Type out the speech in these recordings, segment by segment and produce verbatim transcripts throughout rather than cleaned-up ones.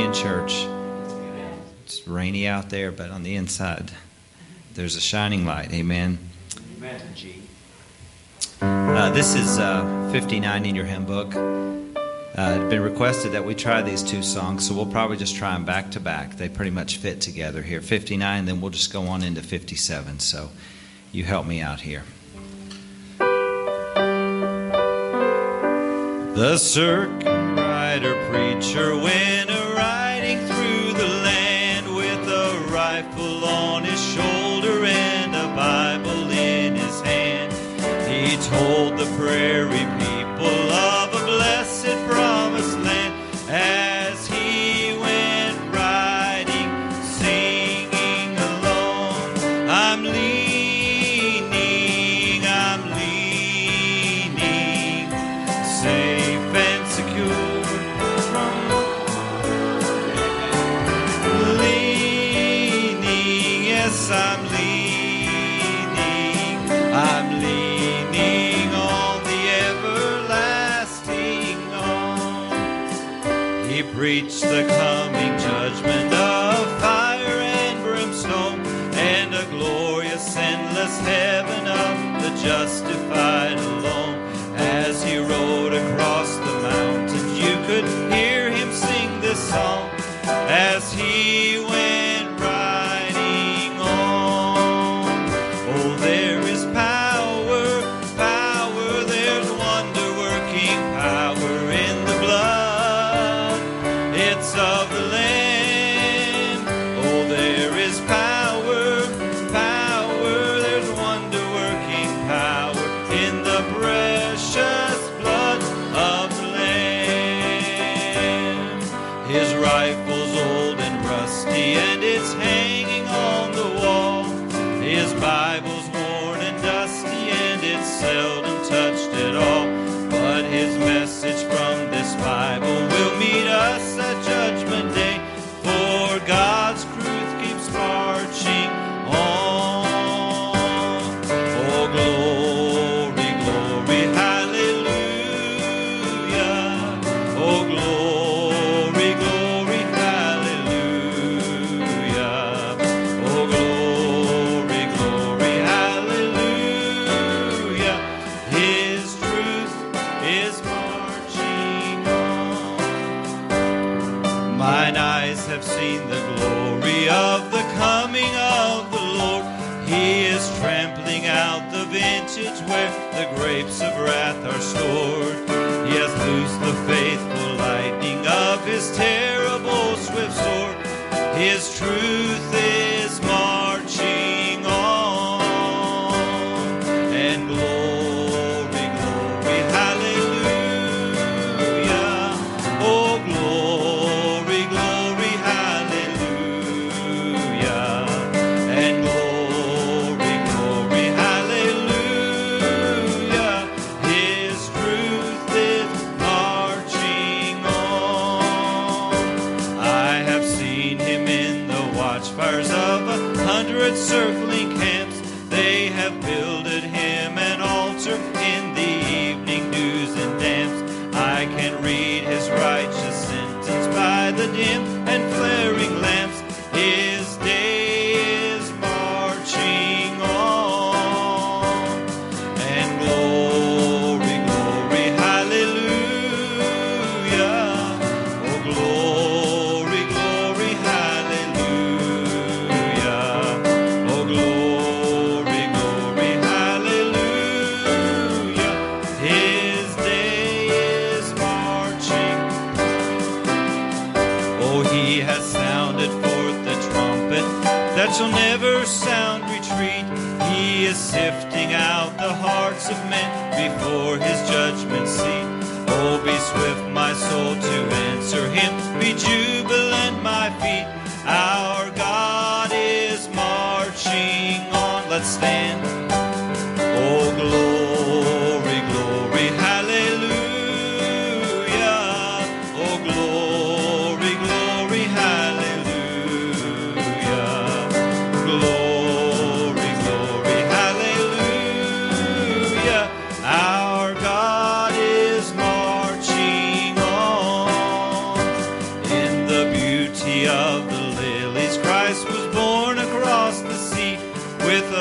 in church. It's rainy out there, but on the inside, there's a shining light. Amen. Amen. G. Uh, this is uh, fifty-nine in your hymn book. Uh, it had been requested that we try these two songs, so we'll probably just try them back to back. They pretty much fit together here. fifty-nine, then we'll just go on into fifty-seven. So you help me out here. The circuit rider preacher went a-riding through the land with a rifle on his shoulder and a Bible in his hand. He told the prairie people of a blessed promised land as he went riding, singing along. I'm leaning, I'm leaning, safe and secure from leaning. Yes, I'm leaning, I'm leaning on the everlasting arm. He preached the coming judgment of fire and brimstone and a glorious endless heaven of the justified alone. As he rode across the mountains, you could hear him sing this song as he went riding on. Oh, there is power, power, there's wonder-working power in the blood. It's of the Lamb. Oh, there is power, power, there's wonder-working power in the precious blood of the Lamb. His rifle's old and rusty and it's hanging on the wall. His Bible's worn and dusty and it's seldom touched at all. But his message from this Bible will meet us at Judgment Day, for God's truth keeps marching on. Oh, glory, glory, hallelujah. Oh, glory, glory, hallelujah. Oh, glory, glory, hallelujah. His truth is marching on. Mine eyes have seen the glory of the coming of the Lord. He is trampling out the vintage where the grapes of wrath are stored. He has loosed the faithful lightning of his terrible swift sword. His truth is marching on. And glory, glory, hallelujah. Oh, glory, glory, hallelujah. And glory, glory, hallelujah. His truth is marching on. I have seen him in the watchfires of a hundred circling camps. They have builded him an altar in the evening dews and damps. I can read his righteous sentence by the dim and flaring lamps. His day is marching on. And glory, glory, hallelujah. Oh, glory, glory, hallelujah. Oh, glory, glory, hallelujah. His day is marching. Oh, he has sounded forth the trumpet that shall never sound retreat. He is sifting out the hearts of men before his judgment seat. Oh, be swift, my soul, to answer him. Be jubilant, my feet. Our God is marching on. Let's stand. Oh, glory, glory, hallelujah. Oh, glory, glory, hallelujah. Glory, glory, hallelujah. Our God is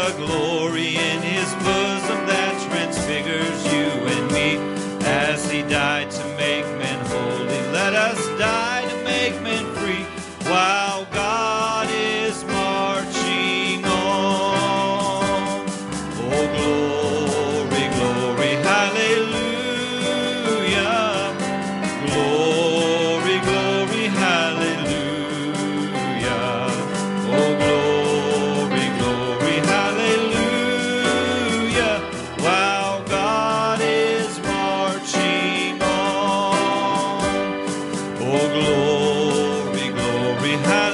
a glory in his bosom that transfigures you and me. As he died to make men holy, let us die to make men free, while God is marching on. Oh, glory, glory, hallelujah. Glory, glory, hallelujah. Oh, glory, glory, hallelujah. While God is marching on. Oh, glory, glory,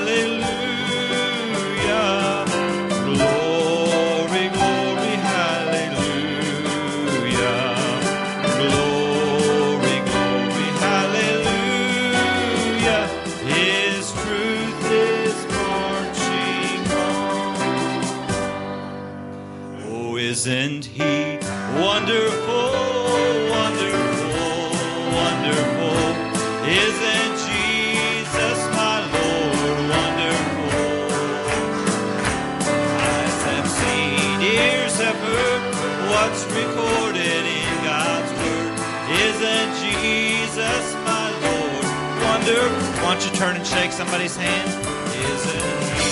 hallelujah. Glory, glory, hallelujah. Glory, glory, hallelujah. His truth is marching on. Oh, isn't he wonderful, wonderful, wonderful? Isn't Jesus my Lord wonderful? Eyes have seen, ears have heard what's recorded in God's Word. Isn't Jesus my Lord wonderful? Why don't you turn and shake somebody's hand? Isn't he?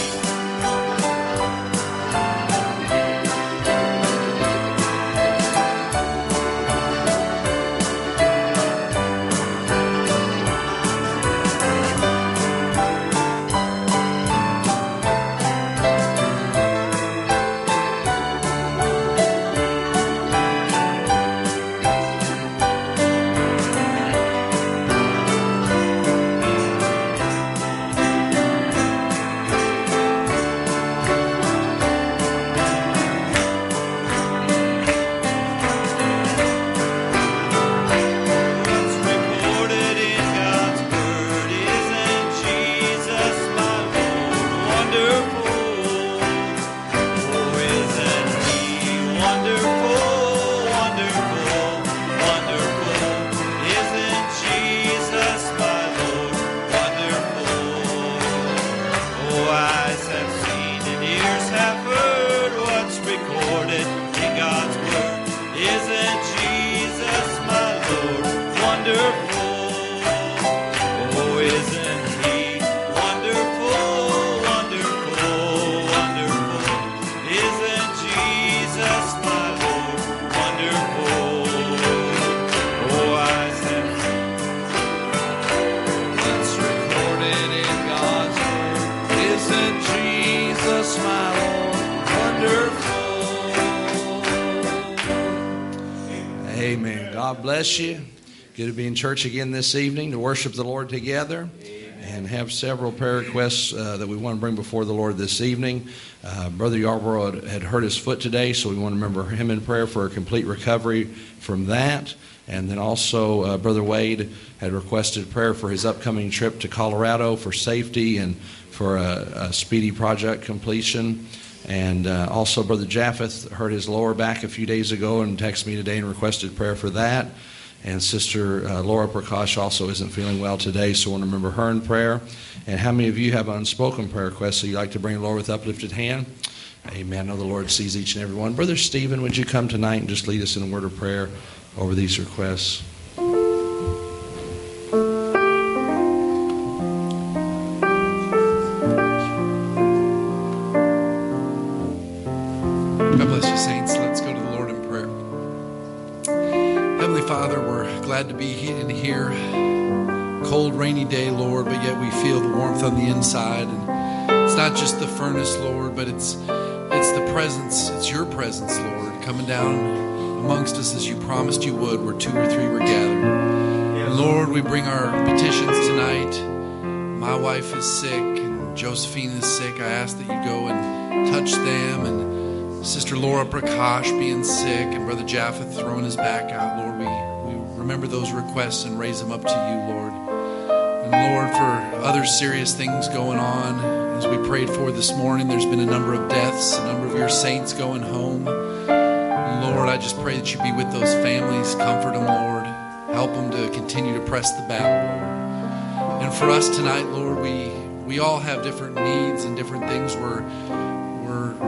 What's recorded in God's Word? Isn't Jesus my Lord wonderful? Oh, isn't he wonderful, wonderful, wonderful? Isn't Jesus my Lord wonderful? Oh, eyes have seen and ears have heard what's recorded in God's Word. Isn't Jesus my Lord wonderful? Oh, isn't he wonderful, wonderful, wonderful? Isn't Jesus my Lord wonderful? Oh, eyes have seen what's recorded in God's Word. Isn't Jesus my Lord wonderful? Amen. God bless you. Good to be in church again this evening to worship the Lord together. And have several prayer requests uh, that we want to bring before the Lord this evening. Uh, Brother Yarborough had, had hurt his foot today, so we want to remember him in prayer for a complete recovery from that. And then also uh, Brother Wade had requested prayer for his upcoming trip to Colorado for safety and for a, a speedy project completion. And uh, also Brother Japheth hurt his lower back a few days ago and texted me today and requested prayer for that. And Sister uh, Laura Prakash also isn't feeling well today, so I want to remember her in prayer. And how many of you have unspoken prayer requests so you'd like to bring the Lord with uplifted hand? Amen. I know the Lord sees each and every one. Brother Stephen, would you come tonight and just lead us in a word of prayer over these requests? God bless you, saints. Let's go to the Lord in prayer. Heavenly Father, we're glad to be in here. Cold, rainy day, Lord, but yet we feel the warmth on the inside. And it's not just the furnace, Lord, but it's it's the presence. It's your presence, Lord, coming down amongst us as you promised you would, where two or three were gathered. And Lord, we bring our petitions tonight. My wife is sick, and Josephine is sick. I ask that you go and touch them, and Sister Laura Prakash being sick, and Brother Japheth throwing his back out. Lord, we, we remember those requests and raise them up to you, Lord. And Lord, for other serious things going on, as we prayed for this morning, there's been a number of deaths, a number of your saints going home. And Lord, I just pray that you be with those families, comfort them, Lord. Help them to continue to press the battle, Lord. And for us tonight, Lord, we, we all have different needs and different things we're, we're trying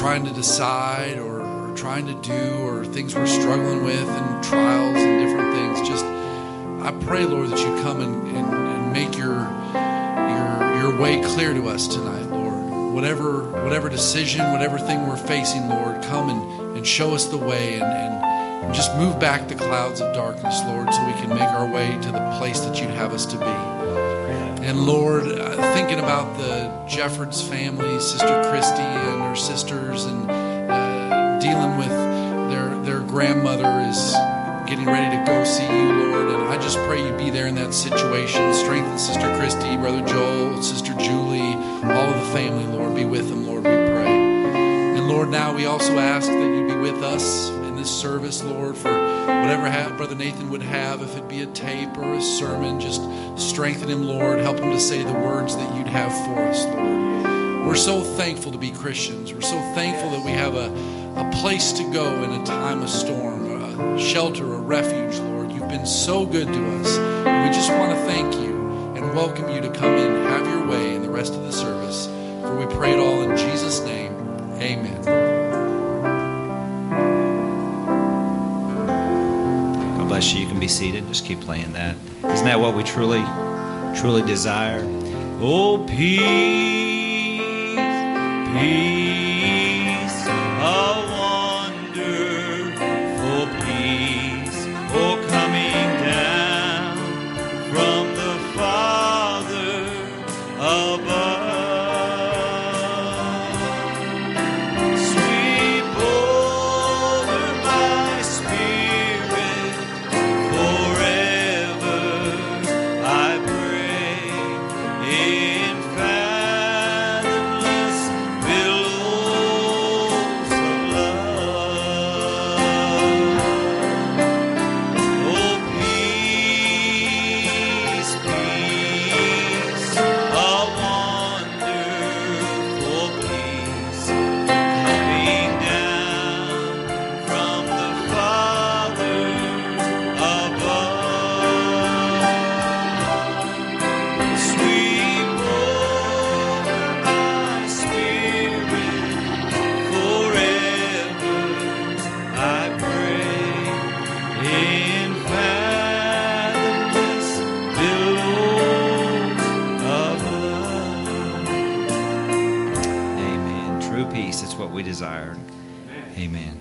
trying to decide or, or trying to do, or things we're struggling with and trials and different things. Just, I pray, Lord, that you come and, and, and make your, your, your way clear to us tonight, Lord. Whatever, whatever decision, whatever thing we're facing, Lord, come and, and show us the way and, and just move back the clouds of darkness, Lord, so we can make our way to the place that you'd have us to be. And Lord, uh, thinking about the Jeffords family, Sister Christy and her sisters, and uh, dealing with their their grandmother is getting ready to go see you, Lord. And I just pray you be there in that situation. Strengthen Sister Christy, Brother Joel, Sister Julie, all of the family, Lord. Be with them, Lord, we pray. And Lord, now we also ask that you be with us in this service, Lord, for whatever ha- Brother Nathan would have, if it be a tape or a sermon, just strengthen him, Lord. Help him to say the words that you'd have for us, Lord. We're so thankful to be Christians. We're so thankful that we have a, a place to go in a time of storm, a shelter, a refuge, Lord. You've been so good to us. And we just want to thank you and welcome you to come in and have your way in the rest of the service. For we pray it all in Jesus' name. Amen. Bless you. You can be seated. Just keep playing that. Isn't that what we truly, truly desire? Oh, peace, peace, a wonderful peace, oh, coming down from the Father above. We desired. Amen.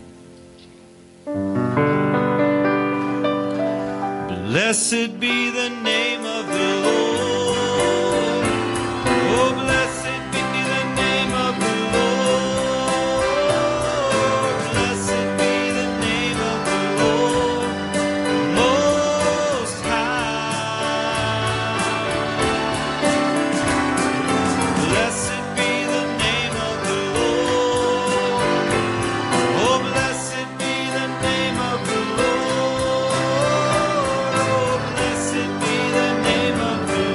Blessed be the name of the Lord. Oh, blessed be the name of the Lord. Blessed be the name of the Lord Most High. Blessed be the name of the Lord. Oh, blessed be the name of the Lord. Oh, blessed be the name of the Lord.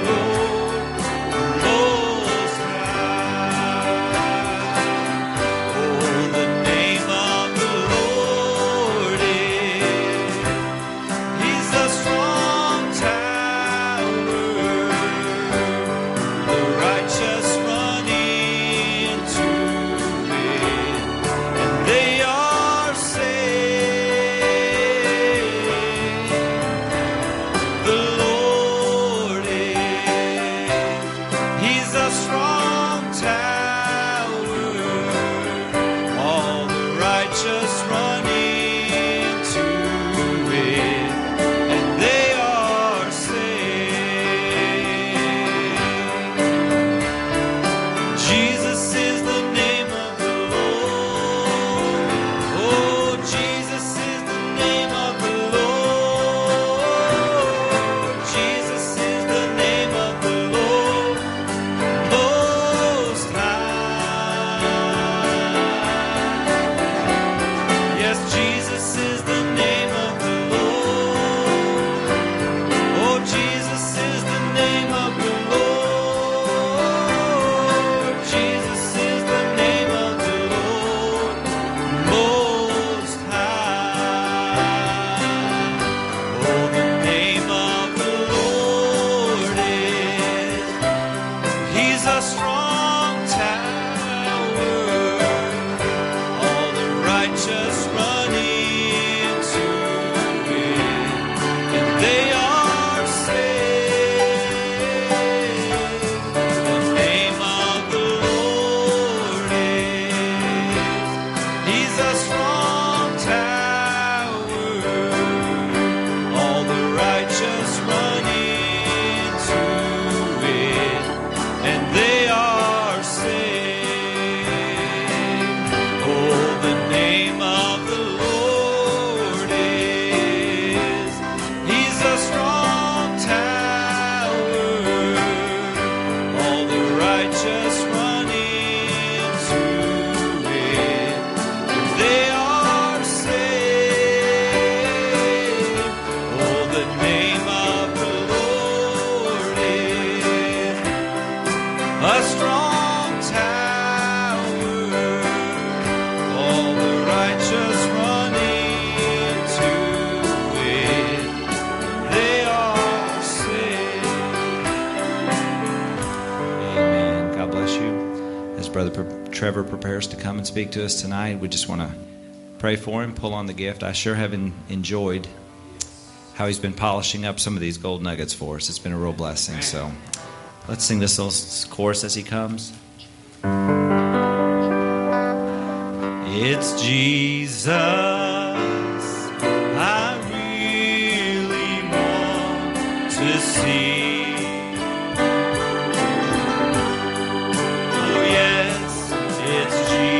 is a strong tower. All the righteous run into it. They are saved. Oh, the name of the Lord is a strong tower. All the righteous run into it. They are saved. Amen. God bless you. As Brother Pre- Trevor prepares to come and speak to us tonight, we just want to pray for him, pull on the gift. I sure have en- enjoyed how he's been polishing up some of these gold nuggets for us. It's been a real blessing. So let's sing this little s- chorus as he comes. It's Jesus, I really want to see. Oh yes, it's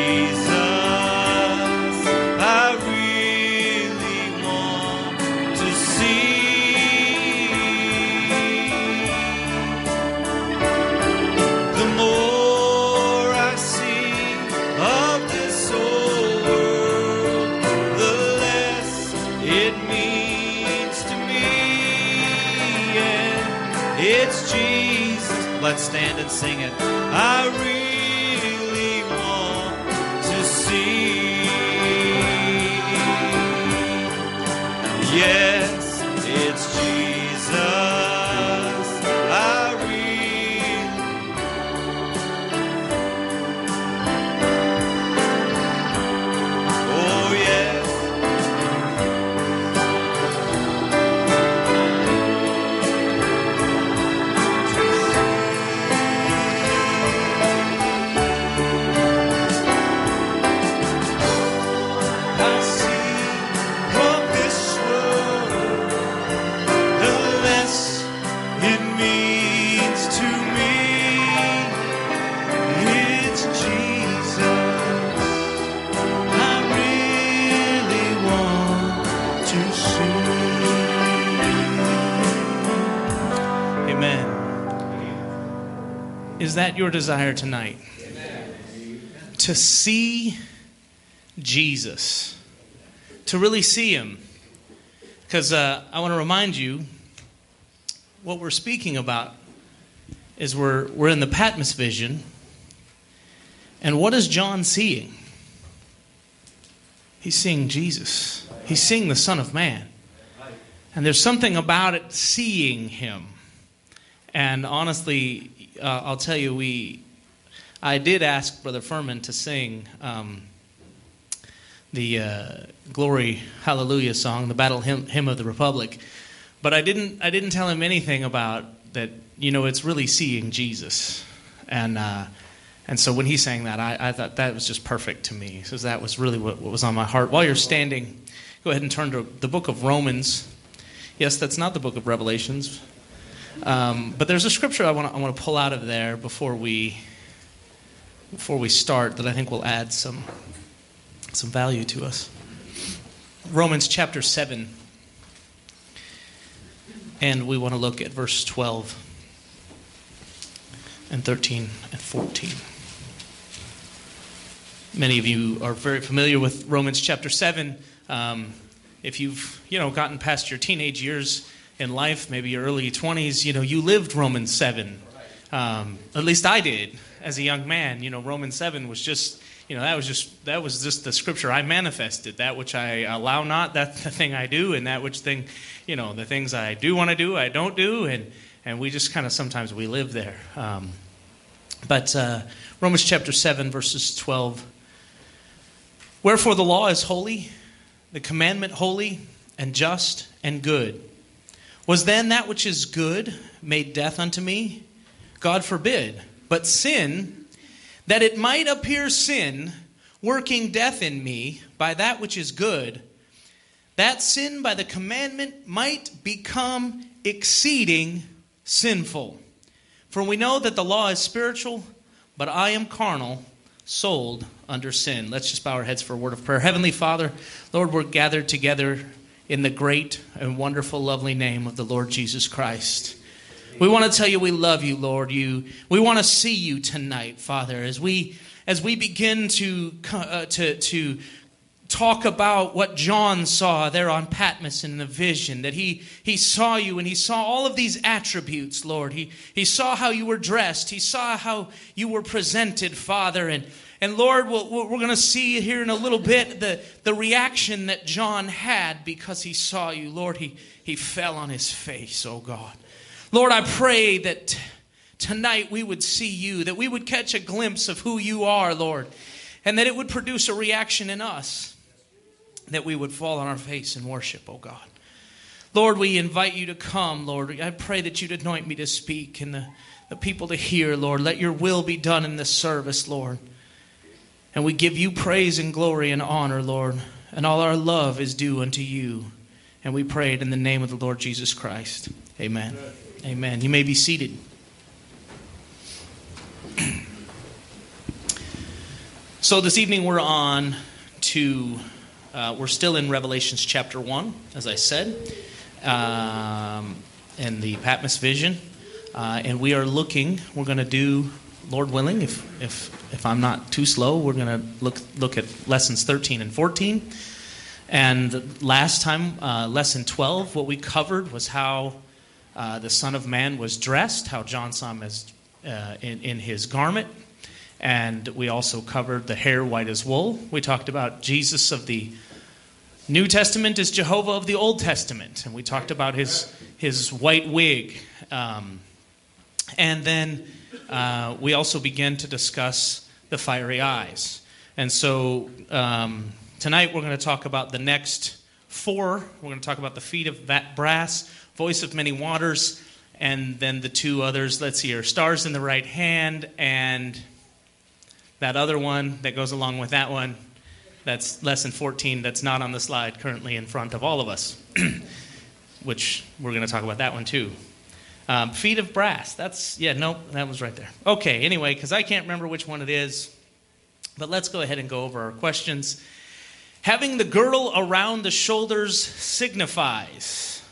Jesus, I really want to see. The more I see of this old world, the less it means to me. And it's Jesus. Let's stand and sing it. I really want to see. Yes, it's Jesus. I really. Oh, yes. I see from this world, the less it means to me. It's Jesus, I really want to see. Amen. Is that your desire tonight? To see Jesus. To really see him. Because uh, I want to remind you, what we're speaking about is we're, we're in the Patmos vision. And what is John seeing? He's seeing Jesus. He's seeing the Son of Man. And there's something about it, seeing him. And honestly, uh, I'll tell you, we, I did ask Brother Furman to sing um, the uh, Glory Hallelujah song, the Battle Hymn, Hymn of the Republic, but I didn't. I didn't tell him anything about that. You know, it's really seeing Jesus, and uh, and so when he sang that, I, I thought that was just perfect to me, because that was really what, what was on my heart. While you're standing, go ahead and turn to the book of Romans. Yes, that's not the book of Revelations. Um, but there's a scripture I want to I want to pull out of there before we before we start that I think will add some some value to us. Romans chapter seven, and we want to look at verse twelve and thirteen and fourteen. Many of you are very familiar with Romans chapter seven. Um, if you've you know gotten past your teenage years in life, maybe your early twenties, you know, you lived Romans seven. Um, at least I did as a young man. You know, Romans seven was just, you know, that was just that was just the scripture I manifested. That which I allow not, that's the thing I do, and that which thing, you know, the things I do want to do, I don't do, and and we just kind of sometimes we live there. Um, but uh, Romans chapter seven, verses twelve. Wherefore the law is holy, the commandment holy and just and good. Was then that which is good made death unto me? God forbid. But sin, that it might appear sin, working death in me by that which is good, that sin by the commandment might become exceeding sinful. For we know that the law is spiritual, but I am carnal, sold under sin. Let's just bow our heads for a word of prayer. Heavenly Father, Lord, we're gathered together in the great and wonderful, lovely name of the Lord Jesus Christ. We want to tell you we love you, Lord. You, we want to see you tonight, Father, as we as we begin to uh, to to talk about what John saw there on Patmos in the vision, that he he saw you and he saw all of these attributes, Lord. He he saw how you were dressed. He saw how you were presented, Father, and And Lord, we're going to see here in a little bit the, the reaction that John had because he saw you. Lord, he, he fell on his face, oh God. Lord, I pray that tonight we would see you, that we would catch a glimpse of who you are, Lord, and that it would produce a reaction in us, that we would fall on our face and worship, oh God. Lord, we invite you to come, Lord. I pray that you'd anoint me to speak and the, the people to hear, Lord. Let your will be done in this service, Lord. And we give you praise and glory and honor, Lord. And all our love is due unto you. And we pray it in the name of the Lord Jesus Christ. Amen. Amen. Amen. You may be seated. So this evening we're on to, uh, we're still in Revelations chapter one, as I said, um, and the Patmos vision. Uh, and we are looking, we're going to do, Lord willing, if if if I'm not too slow, we're going to look look at lessons thirteen and fourteen. And last time, uh, lesson twelve, what we covered was how uh, the Son of Man was dressed, how John saw him as uh, in, in his garment. And we also covered the hair white as wool. We talked about Jesus of the New Testament as Jehovah of the Old Testament. And we talked about his, his white wig. Um, and then uh, we also began to discuss the fiery eyes. And so um, tonight we're going to talk about the next four. We're going to talk about the feet of brass, voice of many waters, and then the two others. Let's see here, stars in the right hand, and that other one that goes along with that one. That's lesson fourteen that's not on the slide currently in front of all of us, which we're going to talk about that one too. Um, feet of brass. That's, yeah, nope, that was right there. Okay, anyway, because I can't remember which one it is, but let's go ahead and go over our questions. Having the girdle around the shoulders signifies,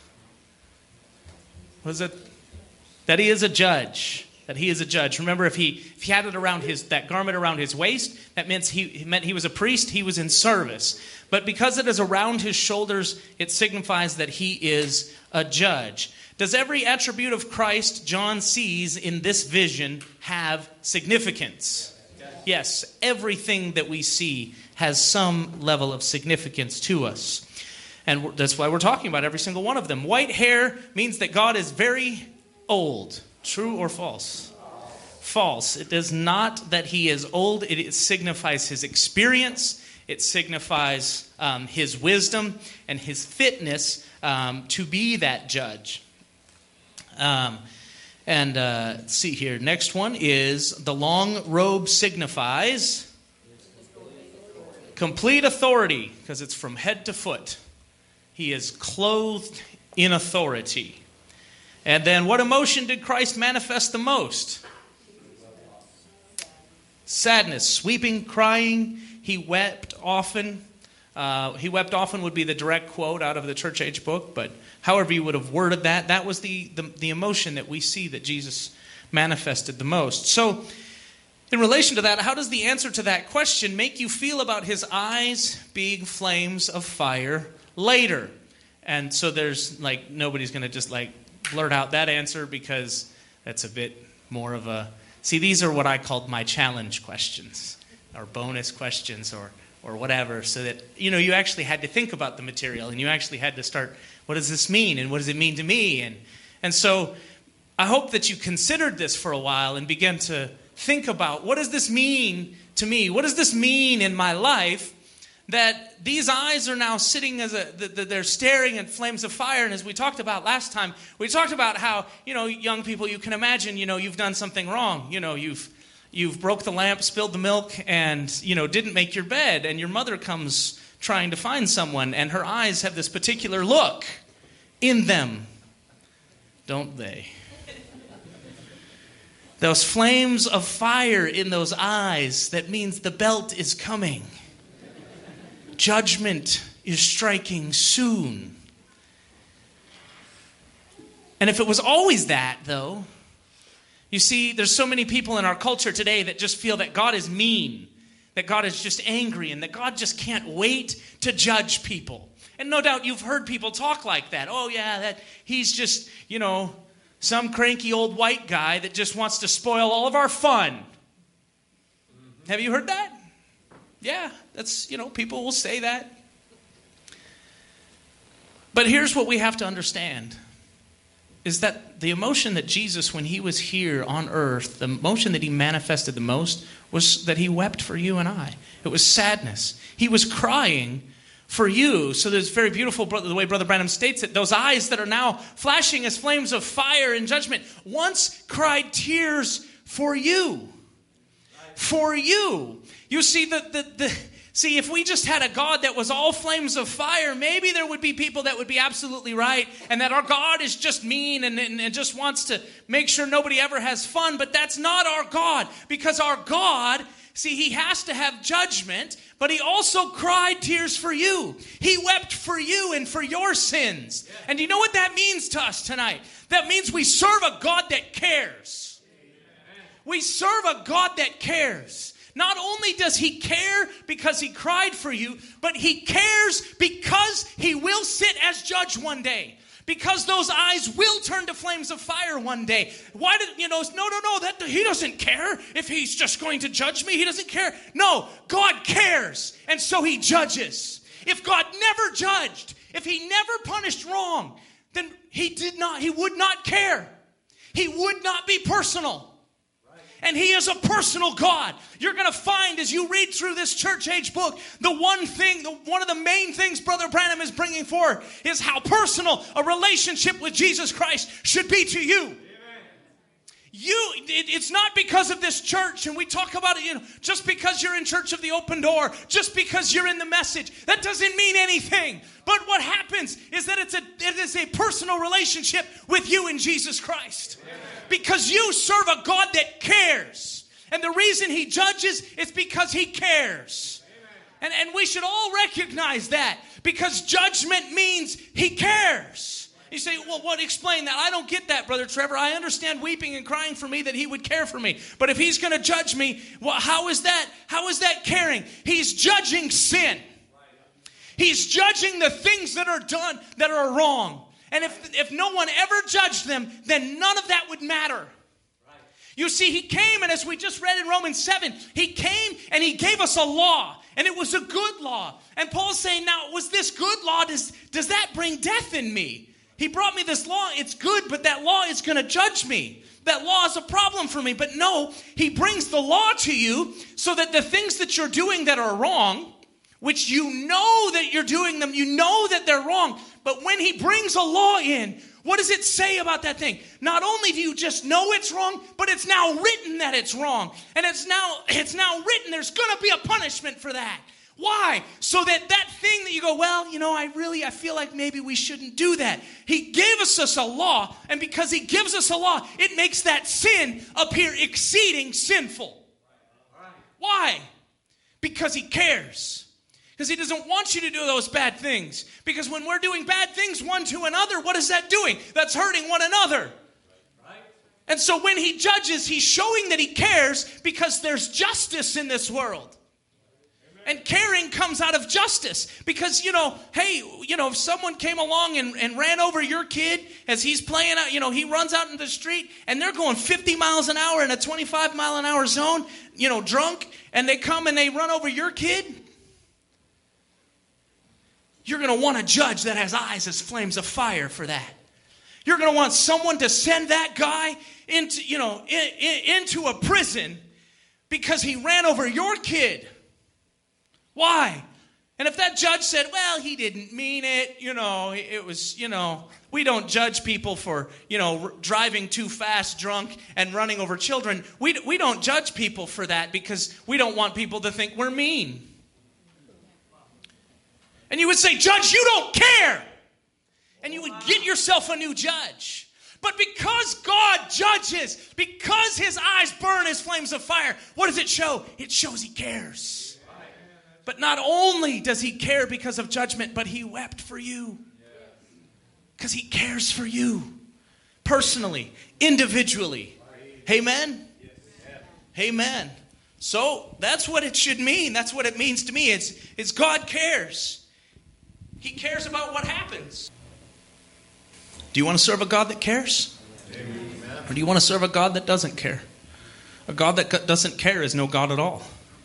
what is it? That he is a judge. That he is a judge. Remember, if he if he had it around his that garment around his waist, that meant he it meant he was a priest. He was in service. But because it is around his shoulders, it signifies that he is a judge. Does every attribute of Christ John sees in this vision have significance? Yes, everything that we see has some level of significance to us. And that's why we're talking about every single one of them. White hair means that God is very old. True or false? False. It does not that he is old. It, it signifies his experience. It signifies um, his wisdom and his fitness um, to be that judge. Um, and uh, let's see here. Next one is the long robe signifies complete authority, because it's from head to foot. He is clothed in authority. And then what emotion did Christ manifest the most? Sadness, sweeping, crying. He wept often. Uh, he wept often would be the direct quote out of the church age book, but however you would have worded that, that was the, the, the emotion that we see that Jesus manifested the most. So in relation to that, how does the answer to that question make you feel about his eyes being flames of fire later? And so there's like, nobody's going to just like blurt out that answer because that's a bit more of a... See, these are what I called my challenge questions or bonus questions or or whatever, so that, you know, you actually had to think about the material and you actually had to start, what does this mean and what does it mean to me? And and so I hope that you considered this for a while and began to think about, what does this mean to me? What does this mean in my life that these eyes are now sitting as a, they're staring at flames of fire? And as we talked about last time, we talked about how, you know, young people, you can imagine, you know, you've done something wrong. You know, you've You've broke the lamp, spilled the milk, and, you know, didn't make your bed. And your mother comes trying to find someone, and her eyes have this particular look in them, don't they? Those flames of fire in those eyes, that means the belt is coming. Judgment is striking soon. And if it was always that, though, you see, there's so many people in our culture today that just feel that God is mean, that God is just angry, and that God just can't wait to judge people. And no doubt you've heard people talk like that. Oh, yeah, that he's just, you know, some cranky old white guy that just wants to spoil all of our fun. Mm-hmm. Have you heard that? Yeah, that's, you know, people will say that. But here's what we have to understand, is that the emotion that Jesus, when he was here on earth, the emotion that he manifested the most was that he wept for you and I. It was sadness. He was crying for you. So there's very beautiful, the way Brother Branham states it. Those eyes that are now flashing as flames of fire and judgment once cried tears for you. For you. You see, the, the, the see, if we just had a God that was all flames of fire, maybe there would be people that would be absolutely right, and that our God is just mean and, and, and just wants to make sure nobody ever has fun. But that's not our God, because our God, see, he has to have judgment, but he also cried tears for you. He wept for you and for your sins. And do you know what that means to us tonight? That means we serve a God that cares. We serve a God that cares. Not only does he care because he cried for you, but he cares because he will sit as judge one day. Because those eyes will turn to flames of fire one day. Why did, you know, no, no, no, that he doesn't care if he's just going to judge me. He doesn't care. No, God cares, and so he judges. If God never judged, if he never punished wrong, then he did not, he would not care. He would not be personal. And he is a personal God. You're going to find as you read through this church age book, the one thing, the, one of the main things Brother Branham is bringing forward is how personal a relationship with Jesus Christ should be to you. Amen. You, it, it's not because of this church, and we talk about it, you know, just because you're in Church of the Open Door, just because you're in the message, that doesn't mean anything. But what happens is that it's a, it is a personal relationship with you and Jesus Christ. Amen. Because you serve a God that cares. And the reason he judges is because he cares. And, and we should all recognize that. Because judgment means he cares. You say, well, what? Explain that. I don't get that, Brother Trevor. I understand weeping and crying for me, that he would care for me. But if he's going to judge me, well, how is that? How is that caring? He's judging sin. He's judging the things that are done that are wrong. And if if no one ever judged them, then none of that would matter. Right. You see, he came, and as we just read in Romans seven, he came and he gave us a law, and it was a good law. And Paul's saying, now, was this good law, does, does that bring death in me? He brought me this law, it's good, but that law is going to judge me. That law is a problem for me. But no, he brings the law to you so that the things that you're doing that are wrong, which you know that you're doing them, you know that they're wrong. But when he brings a law in, what does it say about that thing? Not only do you just know it's wrong, but it's now written that it's wrong. And it's now, it's now written there's going to be a punishment for that. Why? So that that thing that you go, well, you know, I really, I feel like maybe we shouldn't do that. He gave us, us a law, and because he gives us a law, it makes that sin appear exceeding sinful. Why? Because he cares. Because he doesn't want you to do those bad things. Because when we're doing bad things one to another, what is that doing? That's hurting one another. Right. And so when he judges, he's showing that he cares because there's justice in this world. Amen. And caring comes out of justice. Because, you know, hey, you know, if someone came along and, and ran over your kid as he's playing out, you know, he runs out in the street and they're going fifty miles an hour in a twenty-five mile an hour zone, you know, drunk, and they come and they run over your kid. You're going to want a judge that has eyes as flames of fire for that. You're going to want someone to send that guy into, you know, in, in, into a prison because he ran over your kid. Why? And if that judge said, well, he didn't mean it, you know, it was, you know, we don't judge people for, you know, driving too fast, drunk, and running over children. We, we don't judge people for that because we don't want people to think we're mean. And you would say, Judge, you don't care. And you would get yourself a new judge. But because God judges, because his eyes burn as flames of fire, what does it show? It shows he cares. But not only does he care because of judgment, but he wept for you. Because he cares for you. personally, individually. Amen? Amen. So that's what it should mean. That's what it means to me. It's, it's God cares. He cares about what happens. Do you want to serve a God that cares? Amen. Or do you want to serve a God that doesn't care? A God that doesn't care is no God at all.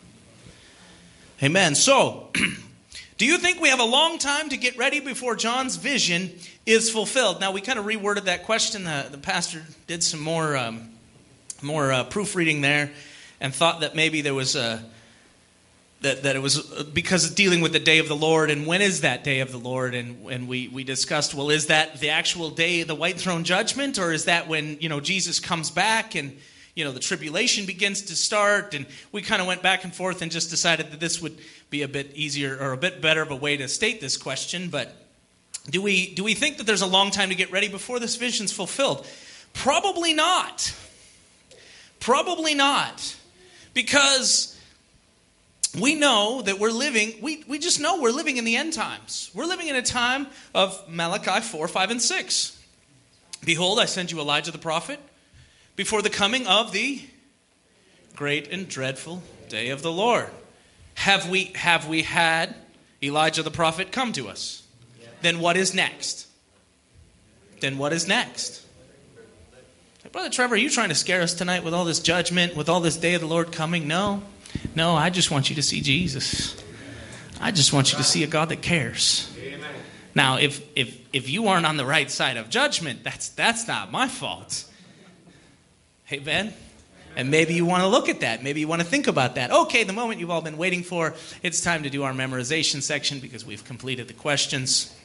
Amen. So, do you think we have a long time to get ready before John's vision is fulfilled? Now, we kind of reworded that question. The, the pastor did some more, um, more uh, proofreading there and thought that maybe there was a... That, that it was because of dealing with the day of the Lord, and when is that day of the Lord? And, and we, we discussed, well, is that the actual day of the white throne judgment, or is that when, you know, Jesus comes back and, you know, the tribulation begins to start? And we kind of went back and forth and just decided that this would be a bit easier or a bit better of a way to state this question. But do we do we think that there's a long time to get ready before this vision's fulfilled? Probably not. Probably not. Because we know that we're living, we, we just know we're living in the end times. We're living in a time of Malachi four, five, and six. Behold, I send you Elijah the prophet before the coming of the great and dreadful day of the Lord. Have we, have we had Elijah the prophet come to us? Then what is next? Then what is next? Hey, Brother Trevor, are you trying to scare us tonight with all this judgment, with all this day of the Lord coming? No. No, I just want you to see Jesus. I just want you to see a God that cares. Amen. Now, if if if you aren't on the right side of judgment, that's that's not my fault. Amen? And maybe you want to look at that. Maybe you want to think about that. Okay, the moment you've all been waiting for, it's time to do our memorization section because we've completed the questions.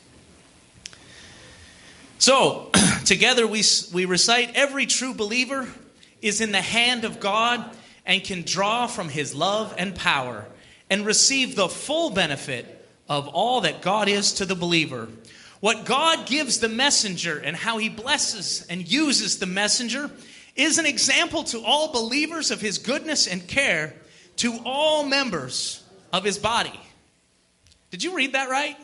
So, together we we recite, every true believer is in the hand of God and can draw from his love and power and receive the full benefit of all that God is to the believer. What God gives the messenger and how he blesses and uses the messenger is an example to all believers of his goodness and care to all members of his body. Did you read that right?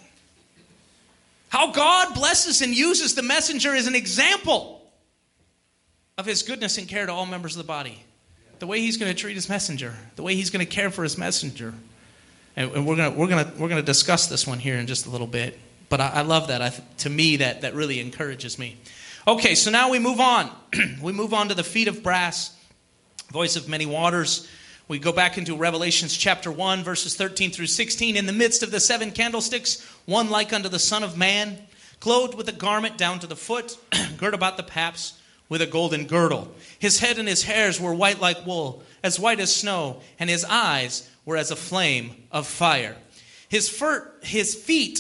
How God blesses and uses the messenger is an example of his goodness and care to all members of the body. The way he's going to treat his messenger, the way he's going to care for his messenger, and, and we're going to we're going to we're going to discuss this one here in just a little bit. But I, I love that. I, to me, that that really encourages me. Okay, so now we move on. We move on to the feet of brass, voice of many waters. We go back into Revelations chapter one, verses thirteen through sixteen. In the midst of the seven candlesticks, one like unto the Son of Man, clothed with a garment down to the foot, girt about the paps with a golden girdle. His head and his hairs were white like wool, as white as snow, and his eyes were as a flame of fire. His, fir- his feet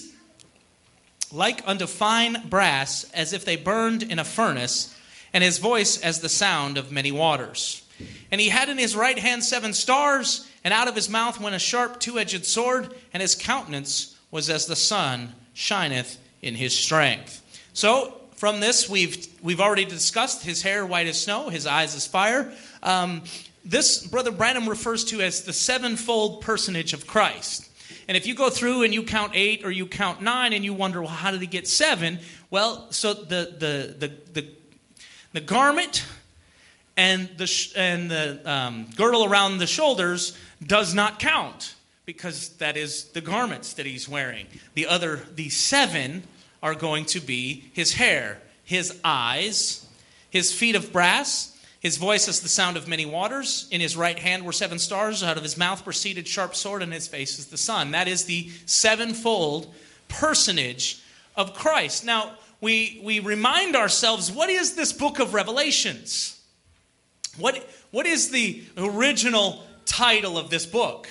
like unto fine brass, as if they burned in a furnace, and his voice as the sound of many waters. And he had in his right hand seven stars, and out of his mouth went a sharp two-edged sword, and his countenance was as the sun shineth in his strength. So, from this, we've we've already discussed his hair white as snow, his eyes as fire. Um, this, Brother Branham refers to as the sevenfold personage of Christ. And if you go through and you count eight or you count nine and you wonder, well, how did he get seven? Well, so the the the the, the garment and the sh- and the um, girdle around the shoulders does not count because that is the garments that he's wearing. The other, the seven, are going to be his hair, his eyes, his feet of brass, his voice as the sound of many waters. In his right hand were seven stars. Out of his mouth proceeded sharp sword, and his face is the sun. That is the sevenfold personage of Christ. Now, we we remind ourselves, what is this book of Revelations? What what is the original title of this book?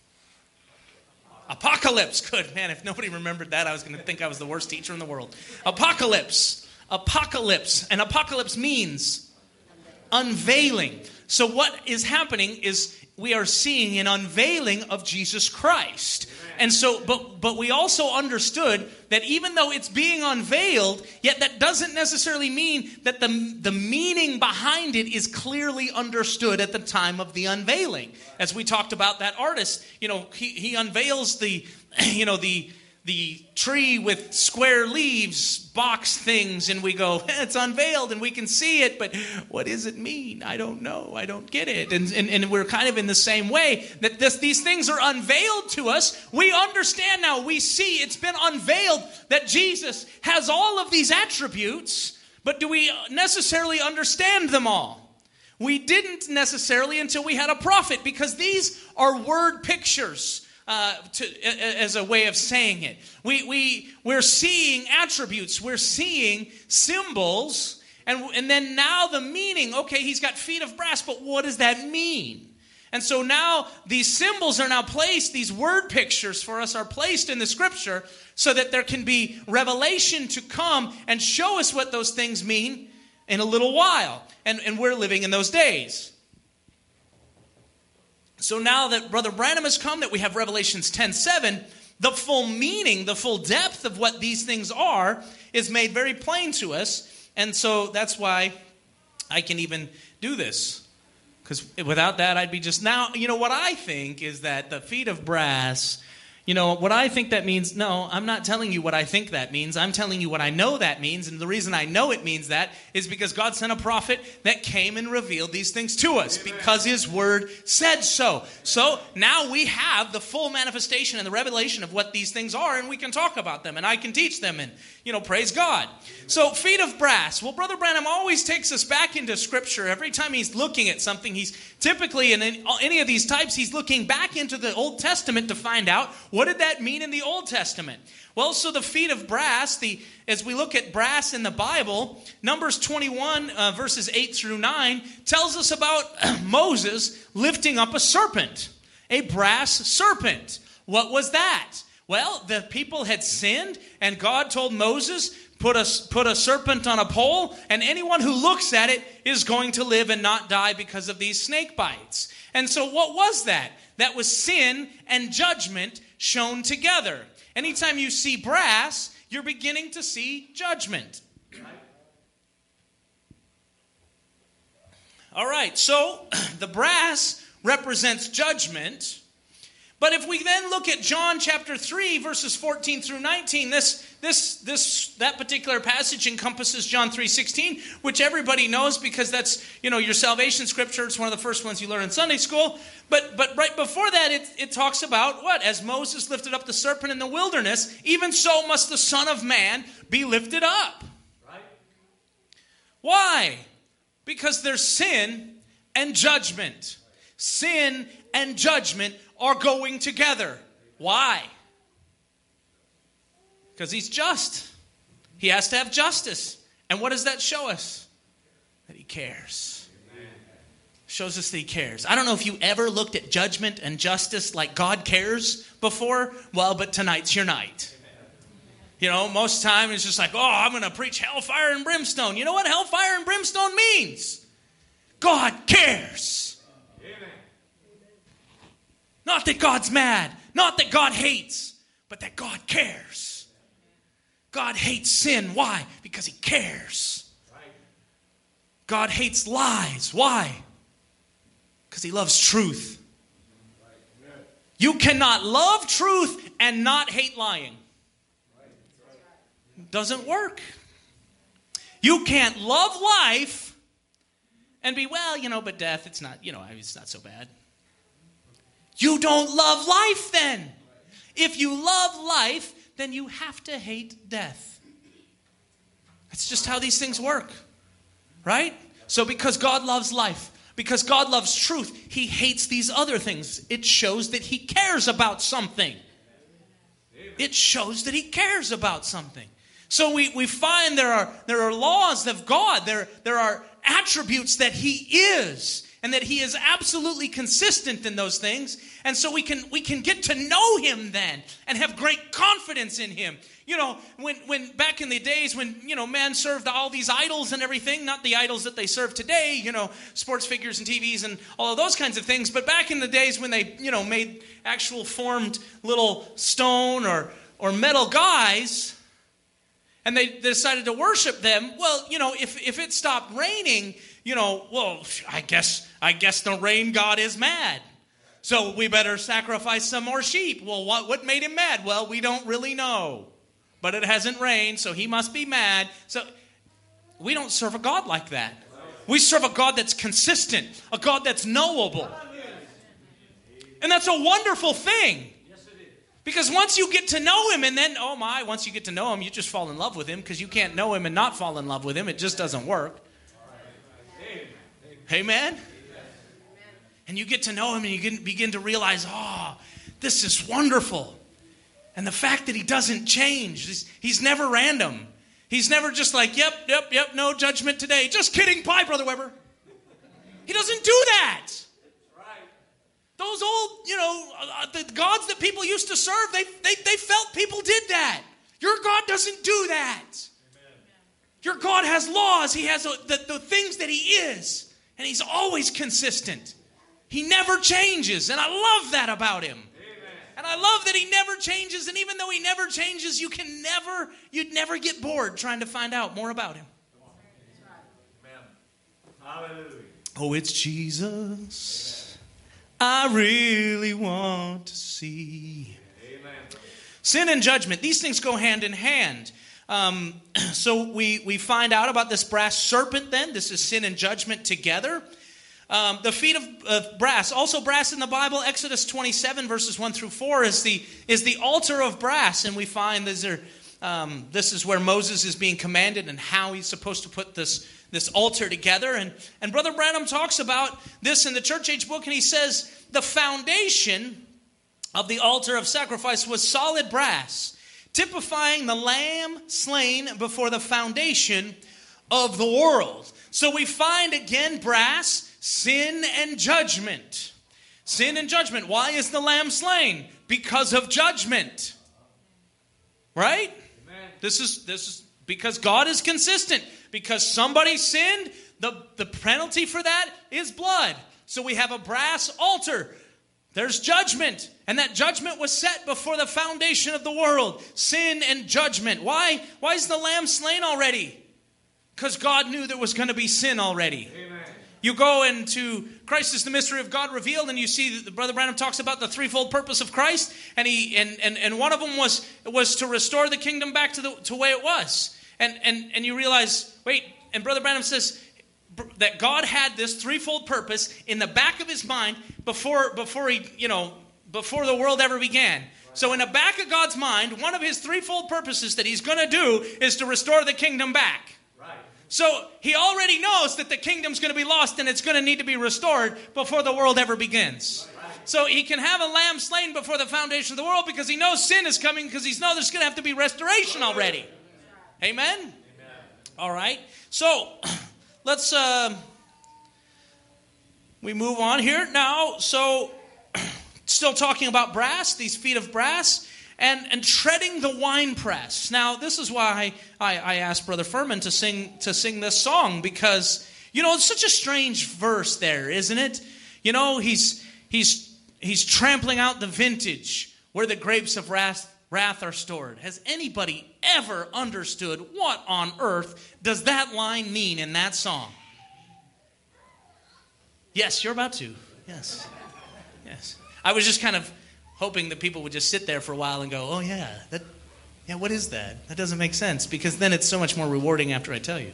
Apocalypse. Good, man, if nobody remembered that, I was going to think I was the worst teacher in the world. Apocalypse. Apocalypse. And apocalypse means unveiling. So what is happening is we are seeing an unveiling of Jesus Christ. And so, but but we also understood that even though it's being unveiled, yet that doesn't necessarily mean that the, the meaning behind it is clearly understood at the time of the unveiling. As we talked about that artist, you know, he, he unveils the, you know, the the tree with square leaves, box things, and we go, it's unveiled and we can see it, but what does it mean? I don't know. I don't get it. And, and, and we're kind of in the same way that this, these things are unveiled to us. We understand now. We see it's been unveiled that Jesus has all of these attributes, but do we necessarily understand them all? We didn't necessarily until we had a prophet, because these are word pictures. Uh, to, as a way of saying it. We, we, we're seeing attributes. We're seeing symbols. And, and then now the meaning, okay, he's got feet of brass, but what does that mean? And so now these symbols are now placed, these word pictures for us are placed in the Scripture so that there can be revelation to come and show us what those things mean in a little while. And, and we're living in those days. So now that Brother Branham has come, that we have Revelations ten seven, the full meaning, the full depth of what these things are is made very plain to us. And so that's why I can even do this. Because without that, I'd be just... Now, you know, what I think is that the feet of brass... You know, what I think that means, no, I'm not telling you what I think that means. I'm telling you what I know that means. And the reason I know it means that is because God sent a prophet that came and revealed these things to us. Amen. Because his word said so. So now we have the full manifestation and the revelation of what these things are, and we can talk about them, and I can teach them, and, you know, praise God. So feet of brass. Well, Brother Branham always takes us back into Scripture. Every time he's looking at something, he's typically, in any of these types, he's looking back into the Old Testament to find out, what did that mean in the Old Testament? Well, so the feet of brass, the as we look at brass in the Bible, Numbers twenty-one, uh, verses eight through nine, tells us about Moses lifting up a serpent, a brass serpent. What was that? Well, the people had sinned, and God told Moses, put a, put a serpent on a pole, and anyone who looks at it is going to live and not die because of these snake bites. And so what was that? That was sin and judgment shown together. Anytime you see brass, you're beginning to see judgment. All right, so the brass represents judgment. But if we then look at John chapter three, verses fourteen through nineteen, this, this, this, that particular passage encompasses John three sixteen, which everybody knows because that's, you know, your salvation scripture. It's one of the first ones you learn in Sunday school. But, but right before that, it, it talks about what? As Moses lifted up the serpent in the wilderness, even so must the Son of Man be lifted up. Right? Why? Because there's sin and judgment. Sin and judgment are going together. Why? Because he's just. He has to have justice. And what does that show us? That he cares. Amen. Shows us that he cares. I don't know if you ever looked at judgment and justice like God cares before. Well, but tonight's your night. You know, most time it's just like, oh, I'm going to preach hellfire and brimstone. You know what hellfire and brimstone means? God cares. Not that God's mad. Not that God hates. But that God cares. God hates sin. Why? Because he cares. God hates lies. Why? Because he loves truth. You cannot love truth and not hate lying. It doesn't work. You can't love life and be, well, you know, but death, it's not, you know, it's not so bad. You don't love life then. If you love life, then you have to hate death. That's just how these things work. Right? So because God loves life, because God loves truth, he hates these other things. It shows that he cares about something. It shows that he cares about something. So we, we find there are, there are laws of God. There, there are attributes that he is. And that he is absolutely consistent in those things. And so we can we can get to know him then and have great confidence in him. You know, when, when back in the days when, you know, man served all these idols and everything, not the idols that they serve today, you know, sports figures and T Vs and all of those kinds of things. But back in the days when they, you know, made actual formed little stone or, or metal guys, and they decided to worship them, well, you know, if, if it stopped raining, you know, well, I guess I guess the rain god is mad. So we better sacrifice some more sheep. Well, what, what made him mad? Well, we don't really know. But it hasn't rained, so he must be mad. So we don't serve a God like that. We serve a God that's consistent, a God that's knowable. And that's a wonderful thing. Because once you get to know him, and then, oh my, once you get to know him, you just fall in love with him, because you can't know him and not fall in love with him. It just doesn't work. Amen? And you get to know him, and you begin to realize, oh, this is wonderful. And the fact that he doesn't change, he's, he's never random. He's never just like, yep, yep, yep, no judgment today. Just kidding, bye, Brother Weber. He doesn't do that. Those old, you know, uh, the gods that people used to serve, they, they, they felt people did that. Your God doesn't do that. Amen. Your God has laws. He has a, the, the things that he is. And he's always consistent. He never changes. And I love that about him. Amen. And I love that he never changes. And even though he never changes, you can never, you'd never get bored trying to find out more about him. Amen. Hallelujah. Oh, it's Jesus. Amen. I really want to see. Amen. Sin and judgment, these things go hand in hand. Um, so we, we find out about this brass serpent then. This is sin and judgment together. Um, the feet of, of brass, also brass in the Bible, Exodus twenty-seven verses one through four is the, is the altar of brass. And we find these are, um, this is where Moses is being commanded and how he's supposed to put this this altar together. And, and Brother Branham talks about this in the Church Age book, and he says the foundation of the altar of sacrifice was solid brass, typifying the lamb slain before the foundation of the world. So we find again brass, sin and judgment. Sin and judgment. Why is the lamb slain? Because of judgment. Right? Amen. This is this is because God is consistent. Because somebody sinned, the, the penalty for that is blood. So we have a brass altar. There's judgment. And that judgment was set before the foundation of the world. Sin and judgment. Why? Why is the lamb slain already? Because God knew there was going to be sin already. Amen. You go into Christ is the mystery of God revealed, and you see that Brother Branham talks about the threefold purpose of Christ, and he and, and, and one of them was was to restore the kingdom back to the to the way it was. And, and and you realize, wait, and Brother Branham says that God had this threefold purpose in the back of his mind before before he, you know, before the world ever began. Right. So in the back of God's mind, one of his threefold purposes that he's going to do is to restore the kingdom back. Right. So he already knows that the kingdom's going to be lost and it's going to need to be restored before the world ever begins. Right. So he can have a lamb slain before the foundation of the world because he knows sin is coming, because he knows there's going to have to be restoration already. Amen? Amen. All right. So let's uh, we move on here now. So still talking about brass, these feet of brass, and, and treading the winepress. Now this is why I, I asked Brother Furman to sing to sing this song, because you know it's such a strange verse there, isn't it? You know he's he's he's trampling out the vintage where the grapes of wrath. Wrath are stored. Has anybody ever understood what on earth does that line mean in that song? Yes, you're about to. Yes. Yes. I was just kind of hoping that people would just sit there for a while and go, oh yeah, that, yeah, what is that? That doesn't make sense, because then it's so much more rewarding after I tell you.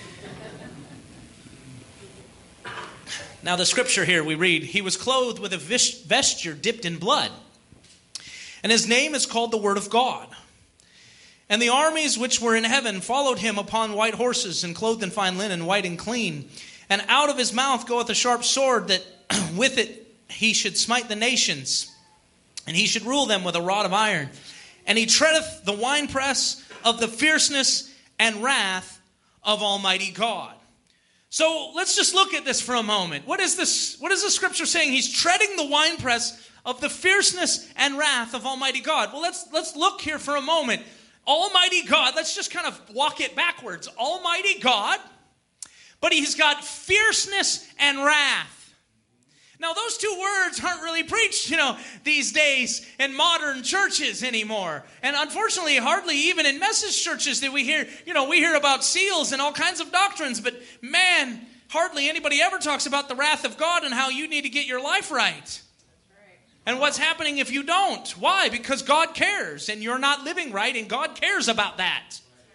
Now the scripture here we read, he was clothed with a vesture dipped in blood. And his name is called the Word of God. And the armies which were in heaven followed him upon white horses, and clothed in fine linen, white and clean. And out of his mouth goeth a sharp sword, that with it he should smite the nations. And he should rule them with a rod of iron. And he treadeth the winepress of the fierceness and wrath of Almighty God. So let's just look at this for a moment. What is this? What is the scripture saying? He's treading the winepress of the fierceness and wrath of Almighty God. Well, let's let's look here for a moment. Almighty God, let's just kind of walk it backwards. Almighty God, but he's got fierceness and wrath. Now, those two words aren't really preached, you know, these days in modern churches anymore. And unfortunately, hardly even in message churches that we hear, you know, we hear about seals and all kinds of doctrines. But man, hardly anybody ever talks about the wrath of God and how you need to get your life right. And what's happening if you don't? Why? Because God cares, and you're not living right, and God cares about that.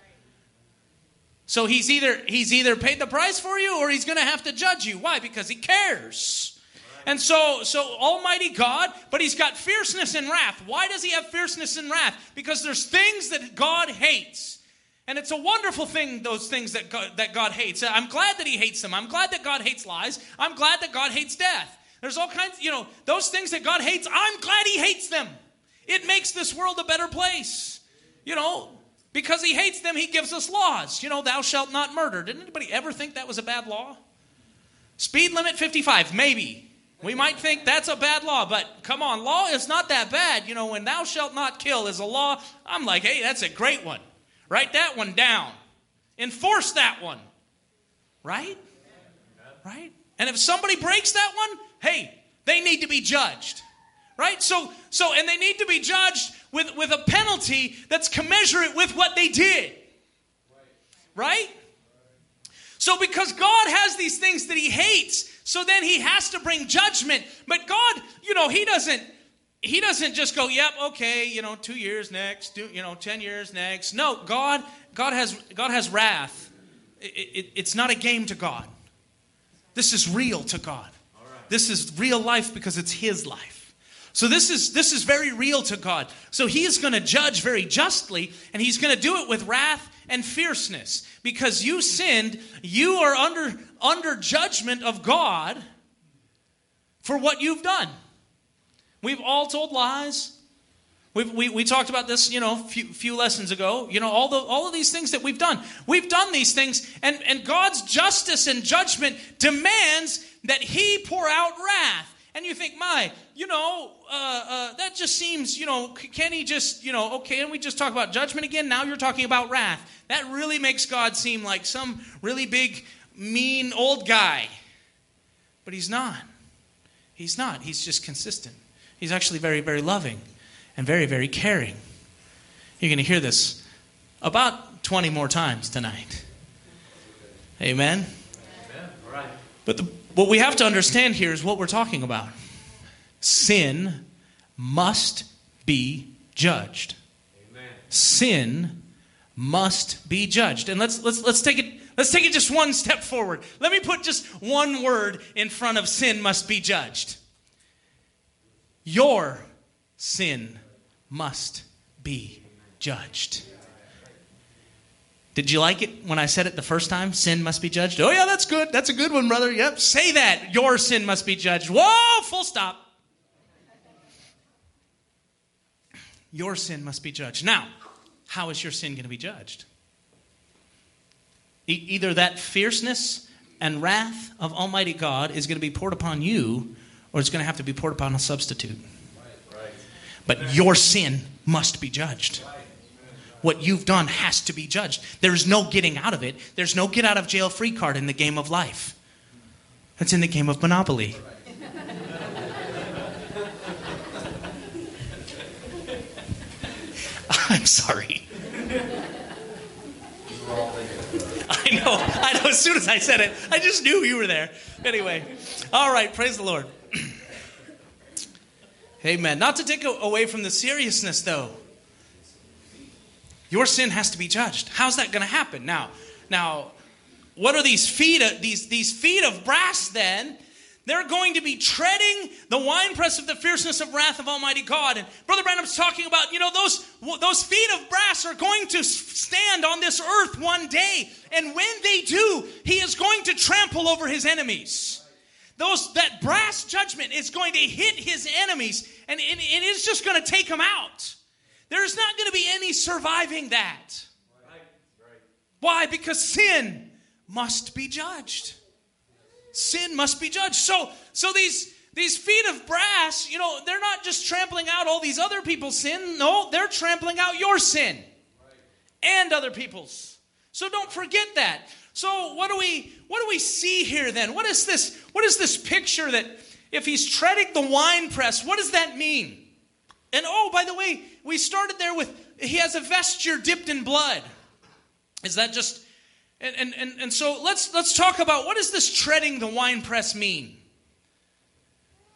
So he's either he's either paid the price for you, or he's going to have to judge you. Why? Because he cares. And so, so Almighty God, but he's got fierceness and wrath. Why does he have fierceness and wrath? Because there's things that God hates. And it's a wonderful thing, those things that God, that God hates. I'm glad that he hates them. I'm glad that God hates lies. I'm glad that God hates death. There's all kinds, you know, those things that God hates, I'm glad he hates them. It makes this world a better place. You know, because he hates them, he gives us laws. You know, thou shalt not murder. Did anybody ever think that was a bad law? Speed limit fifty-five, maybe. We might think that's a bad law, but come on, law is not that bad. You know, when thou shalt not kill is a law, I'm like, hey, that's a great one. Write that one down. Enforce that one. Right? Right? And if somebody breaks that one, hey, they need to be judged. Right? So, so, and they need to be judged with, with a penalty that's commensurate with what they did. Right? So because God has these things that he hates, so then he has to bring judgment. But God, you know, he doesn't, he doesn't just go, yep, okay, you know, two years next, two, you know, ten years next. No, God, God has, God has wrath. It, it, it's not a game to God. This is real to God. This is real life because it's his life. So this is this is very real to God. So he is going to judge very justly, and he's going to do it with wrath and fierceness. Because you sinned, you are under, under judgment of God for what you've done. We've all told lies. We've, we we talked about this, you know, a few, few lessons ago. You know, all the all of these things that we've done. We've done these things, and, and God's justice and judgment demands that he pour out wrath. And you think, my, you know, uh, uh, that just seems, you know, can he just, you know, okay, and we just talk about judgment again? Now you're talking about wrath. That really makes God seem like some really big, mean old guy. But he's not. He's not. He's just consistent. He's actually very, very loving and very, very caring. You're going to hear this about twenty more times tonight. Amen? Amen. All right. But the, what we have to understand here is what we're talking about. Sin must be judged. Amen. Sin must be judged. And let's let's let's take it let's take it just one step forward. Let me put just one word in front of sin must be judged. Your sin must be judged. Did you like it when I said it the first time? Sin must be judged. Oh, yeah, that's good. That's a good one, brother. Yep, say that. Your sin must be judged. Whoa, full stop. Your sin must be judged. Now, how is your sin going to be judged? E- either that fierceness and wrath of Almighty God is going to be poured upon you, or it's going to have to be poured upon a substitute. Right, right. But your sin must be judged. Right. What you've done has to be judged. There's no getting out of it. There's no get out of jail free card in the game of life. It's in the game of Monopoly. I'm sorry. I know. I know. As soon as I said it, I just knew you were there. Anyway. All right. Praise the Lord. Amen. Not to take away from the seriousness, though. Your sin has to be judged. How's that going to happen? Now, now, what are these feet of, these, these feet of brass then? They're going to be treading the winepress of the fierceness of wrath of Almighty God. And Brother Branham's talking about, you know, those, those feet of brass are going to stand on this earth one day. And when they do, he is going to trample over his enemies. Those, that brass judgment is going to hit his enemies, and it, it is just going to take them out. There's not going to be any surviving that. Right. Right. Why? Because sin must be judged. Sin must be judged. So, so these, these feet of brass, you know, they're not just trampling out all these other people's sin. No, they're trampling out your sin. Right. And other people's. So don't forget that. So what do we what do we see here then? What is this? What is this picture that if he's treading the winepress, what does that mean? And oh, by the way, we started there with he has a vesture dipped in blood. Is that just and and and, and so let's let's talk about what does this treading the winepress mean?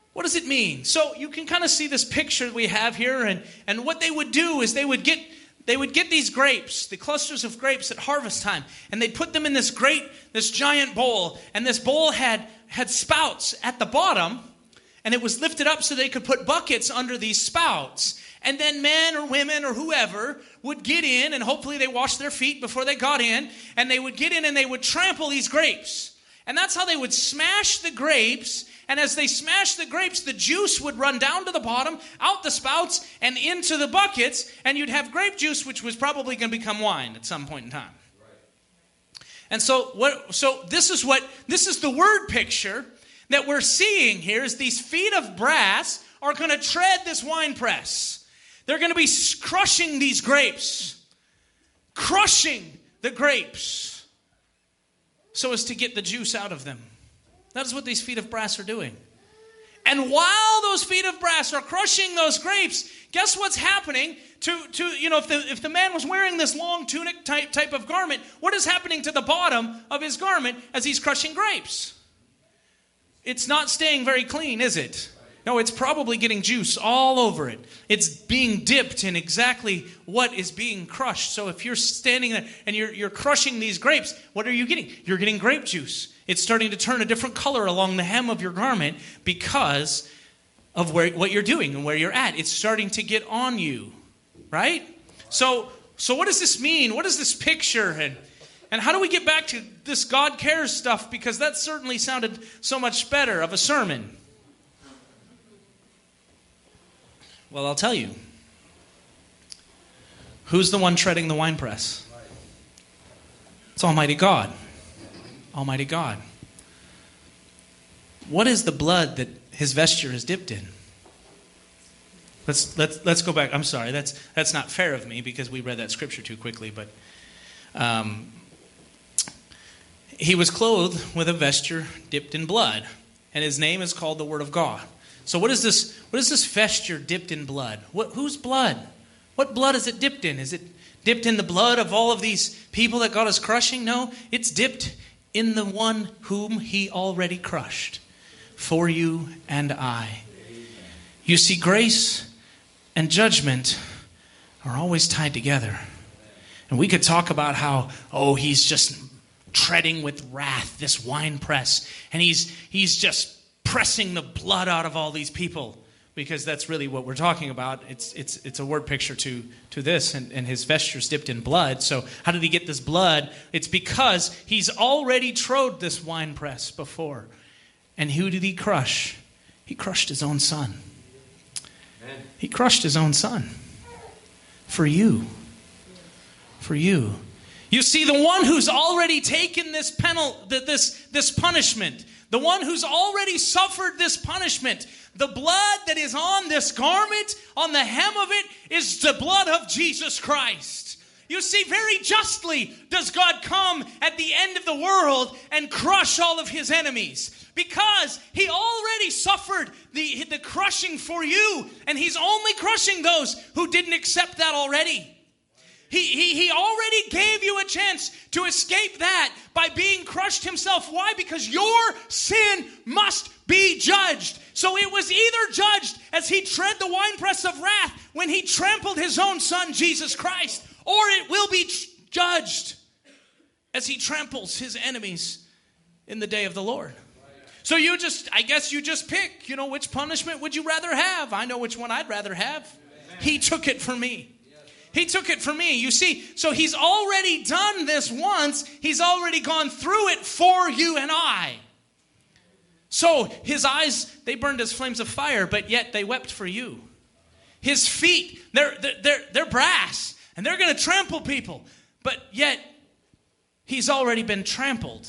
What does it mean? So you can kind of see this picture we have here, and, and what they would do is they would get they would get these grapes, the clusters of grapes at harvest time, and they'd put them in this great, this giant bowl, and this bowl had, had spouts at the bottom, and it was lifted up so they could put buckets under these spouts. And then men or women or whoever would get in, and hopefully they washed their feet before they got in, and they would get in and they would trample these grapes. And that's how they would smash the grapes. And as they smashed the grapes, the juice would run down to the bottom, out the spouts, and into the buckets. And you'd have grape juice, which was probably going to become wine at some point in time. Right. And so, what? So this is what this is the word picture that we're seeing here. Is these feet of brass are going to tread this wine press. They're going to be crushing these grapes, crushing the grapes, so as to get the juice out of them. That is what these feet of brass are doing. And while those feet of brass are crushing those grapes, guess what's happening to, to you know, if the, if the man was wearing this long tunic type, type of garment, what is happening to the bottom of his garment as he's crushing grapes? It's not staying very clean, is it? No, it's probably getting juice all over it. It's being dipped in exactly what is being crushed. So if you're standing there and you're, you're crushing these grapes, what are you getting? You're getting grape juice. It's starting to turn a different color along the hem of your garment because of where, what you're doing and where you're at. It's starting to get on you, right? So, so what does this mean? What is this picture? And, and how do we get back to this God cares stuff? Because that certainly sounded so much better of a sermon. Well, I'll tell you. Who's the one treading the winepress? It's Almighty God. Almighty God. What is the blood that his vesture is dipped in? Let's let's let's go back. I'm sorry. That's that's not fair of me because we read that scripture too quickly. But um, he was clothed with a vesture dipped in blood, and his name is called the Word of God. So what is this? What is this vesture dipped in blood? What, whose blood? What blood is it dipped in? Is it dipped in the blood of all of these people that God is crushing? No, it's dipped in the one whom he already crushed for you and I. You see, grace and judgment are always tied together. And we could talk about how, oh, he's just treading with wrath, this winepress, and he's he's just pressing the blood out of all these people, because that's really what we're talking about. It's it's it's a word picture to to this, and, and his vestures dipped in blood. So how did he get this blood? It's because he's already trod this winepress before. And who did he crush? He crushed his own son. Amen. He crushed his own son. For you. For you. You see, the one who's already taken this penalty, this, this punishment, the one who's already suffered this punishment, the blood that is on this garment, on the hem of it, is the blood of Jesus Christ. You see, very justly does God come at the end of the world and crush all of his enemies. Because he already suffered the, the crushing for you, and he's only crushing those who didn't accept that already. He, he, he already gave you a chance to escape that by being crushed himself. Why? Because your sin must be judged. So it was either judged as he tread the winepress of wrath when he trampled his own son, Jesus Christ, or it will be judged as he tramples his enemies in the day of the Lord. So you just, I guess you just pick, you know, which punishment would you rather have? I know which one I'd rather have. Amen. He took it for me. He took it for me. You see, so he's already done this once. He's already gone through it for you and I. So his eyes, they burned as flames of fire, but yet they wept for you. His feet, they're, they're, they're brass, and they're going to trample people. But yet, he's already been trampled.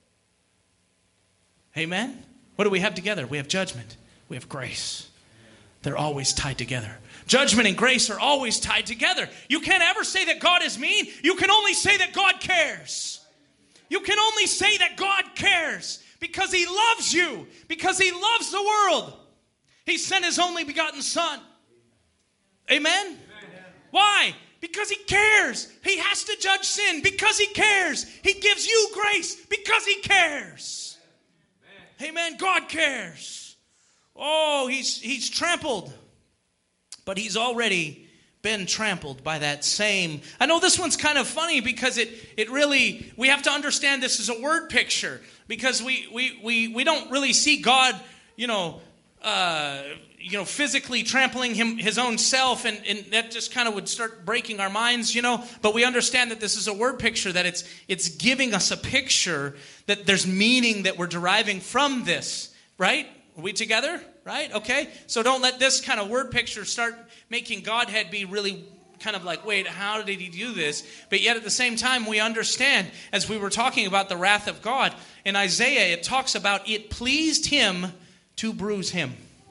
Amen? What do we have together? We have judgment. We have grace. They're always tied together. Judgment and grace are always tied together. You can't ever say that God is mean. You can only say that God cares. You can only say that God cares because he loves you, because he loves the world. He sent his only begotten son. Amen? Amen. Why? Because he cares. He has to judge sin because he cares. He gives you grace because he cares. Amen. God cares. oh, he's he's trampled. But he's already been trampled by that same. I know this one's kind of funny because it it really, we have to understand this is a word picture, because we we we, we don't really see God, you know, uh, you know, physically trampling him, his own self, and, and that just kind of would start breaking our minds, you know. But we understand that this is a word picture, that it's it's giving us a picture, that there's meaning that we're deriving from this, right? Are we together? Right? Okay? So don't let this kind of word picture start making Godhead be really kind of like, wait, how did he do this? But yet at the same time, we understand, as we were talking about the wrath of God, in Isaiah, it talks about it pleased him to bruise him.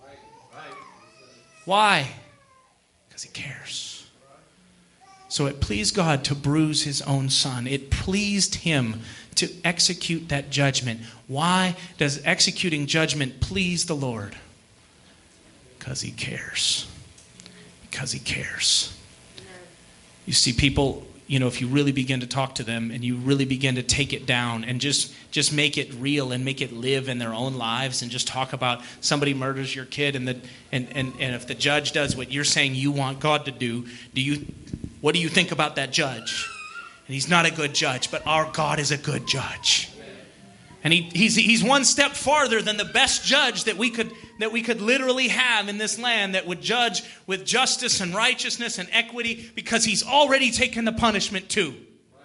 Why? Because he cares. So it pleased God to bruise his own son. It pleased him to execute that judgment. Why does executing judgment please the Lord? Because he cares. Because he cares. You see, people, you know, if you really begin to talk to them and you really begin to take it down and just, just make it real and make it live in their own lives, and just talk about somebody murders your kid, and the and, and, and if the judge does what you're saying you want God to do, do you what do you think about that judge? And he's not a good judge, but our God is a good judge. And he, he's he's one step farther than the best judge that we could that we could literally have in this land, that would judge with justice and righteousness and equity, because he's already taken the punishment too.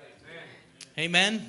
Amen.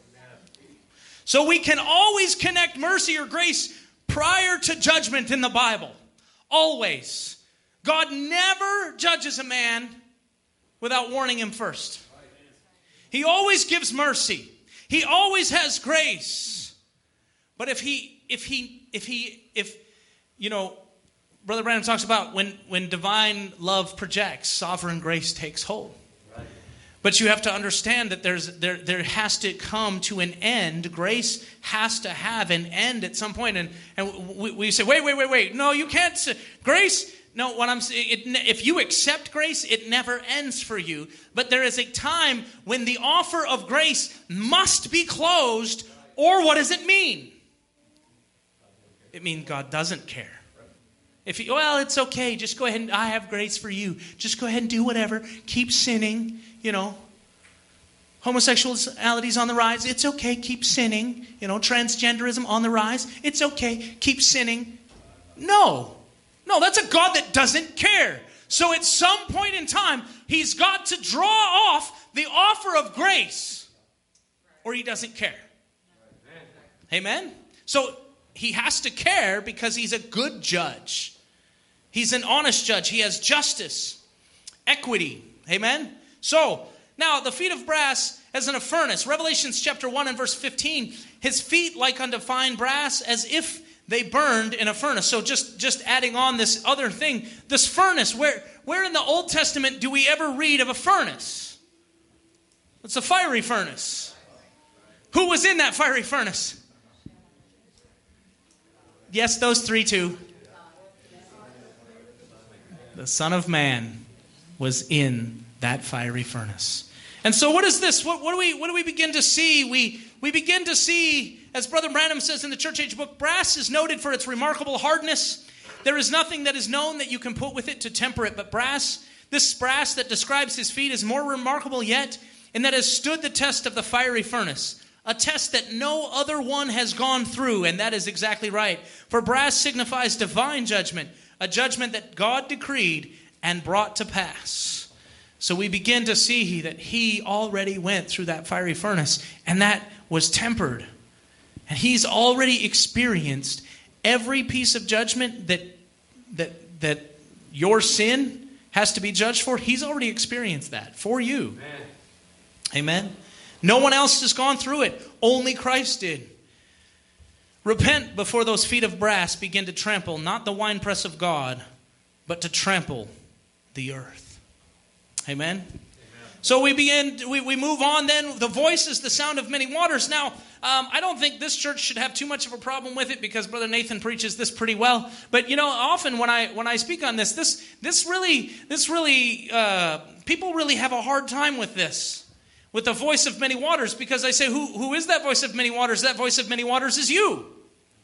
So we can always connect mercy or grace prior to judgment in the Bible. Always. God never judges a man without warning him first. He always gives mercy. He always has grace. But if he, if he, if he, if, you know, Brother Branham talks about when, when divine love projects, sovereign grace takes hold. Right. But you have to understand that there's there there has to come to an end. Grace has to have an end at some point. And, and we, we say, wait, wait, wait, wait. No, you can't say grace. No, what I'm saying, it, if you accept grace, it never ends for you. But there is a time when the offer of grace must be closed, or what does it mean? It means God doesn't care. If you, well, it's okay. Just go ahead and I have grace for you. Just go ahead and do whatever. Keep sinning. You know, homosexuality's on the rise. It's okay. Keep sinning. You know, transgenderism on the rise. It's okay. Keep sinning. No. No, that's a God that doesn't care. So at some point in time, he's got to draw off the offer of grace, or he doesn't care. Amen? So he has to care because he's a good judge. He's an honest judge. He has justice, equity. Amen? So, now the feet of brass as in a furnace. Revelations chapter one and verse fifteen. His feet like unto fine brass, as if they burned in a furnace. So just, just adding on this other thing. This furnace, where, where in the Old Testament do we ever read of a furnace? It's a fiery furnace. Who was in that fiery furnace? Yes, those three too. The Son of Man was in that fiery furnace. And so what is this? What, what do we what do we begin to see? We we begin to see, as Brother Branham says in the Church Age book, brass is noted for its remarkable hardness. There is nothing that is known that you can put with it to temper it. But brass, this brass that describes his feet, is more remarkable yet, in that it has stood the test of the fiery furnace. A test that no other one has gone through, and that is exactly right. For brass signifies divine judgment, a judgment that God decreed and brought to pass. So we begin to see that he already went through that fiery furnace, and that was tempered. And he's already experienced every piece of judgment that that that your sin has to be judged for. He's already experienced that for you. Amen. Amen. No one else has gone through it. Only Christ did. Repent before those feet of brass begin to trample, not the winepress of God, but to trample the earth. Amen? Amen. So we begin, we, we move on then. The voice is the sound of many waters. Now, um, I don't think this church should have too much of a problem with it, because Brother Nathan preaches this pretty well. But you know, often when I when I speak on this, this this really this really uh, people really have a hard time with this. With the voice of many waters, because I say, who, who is that voice of many waters? That voice of many waters is you.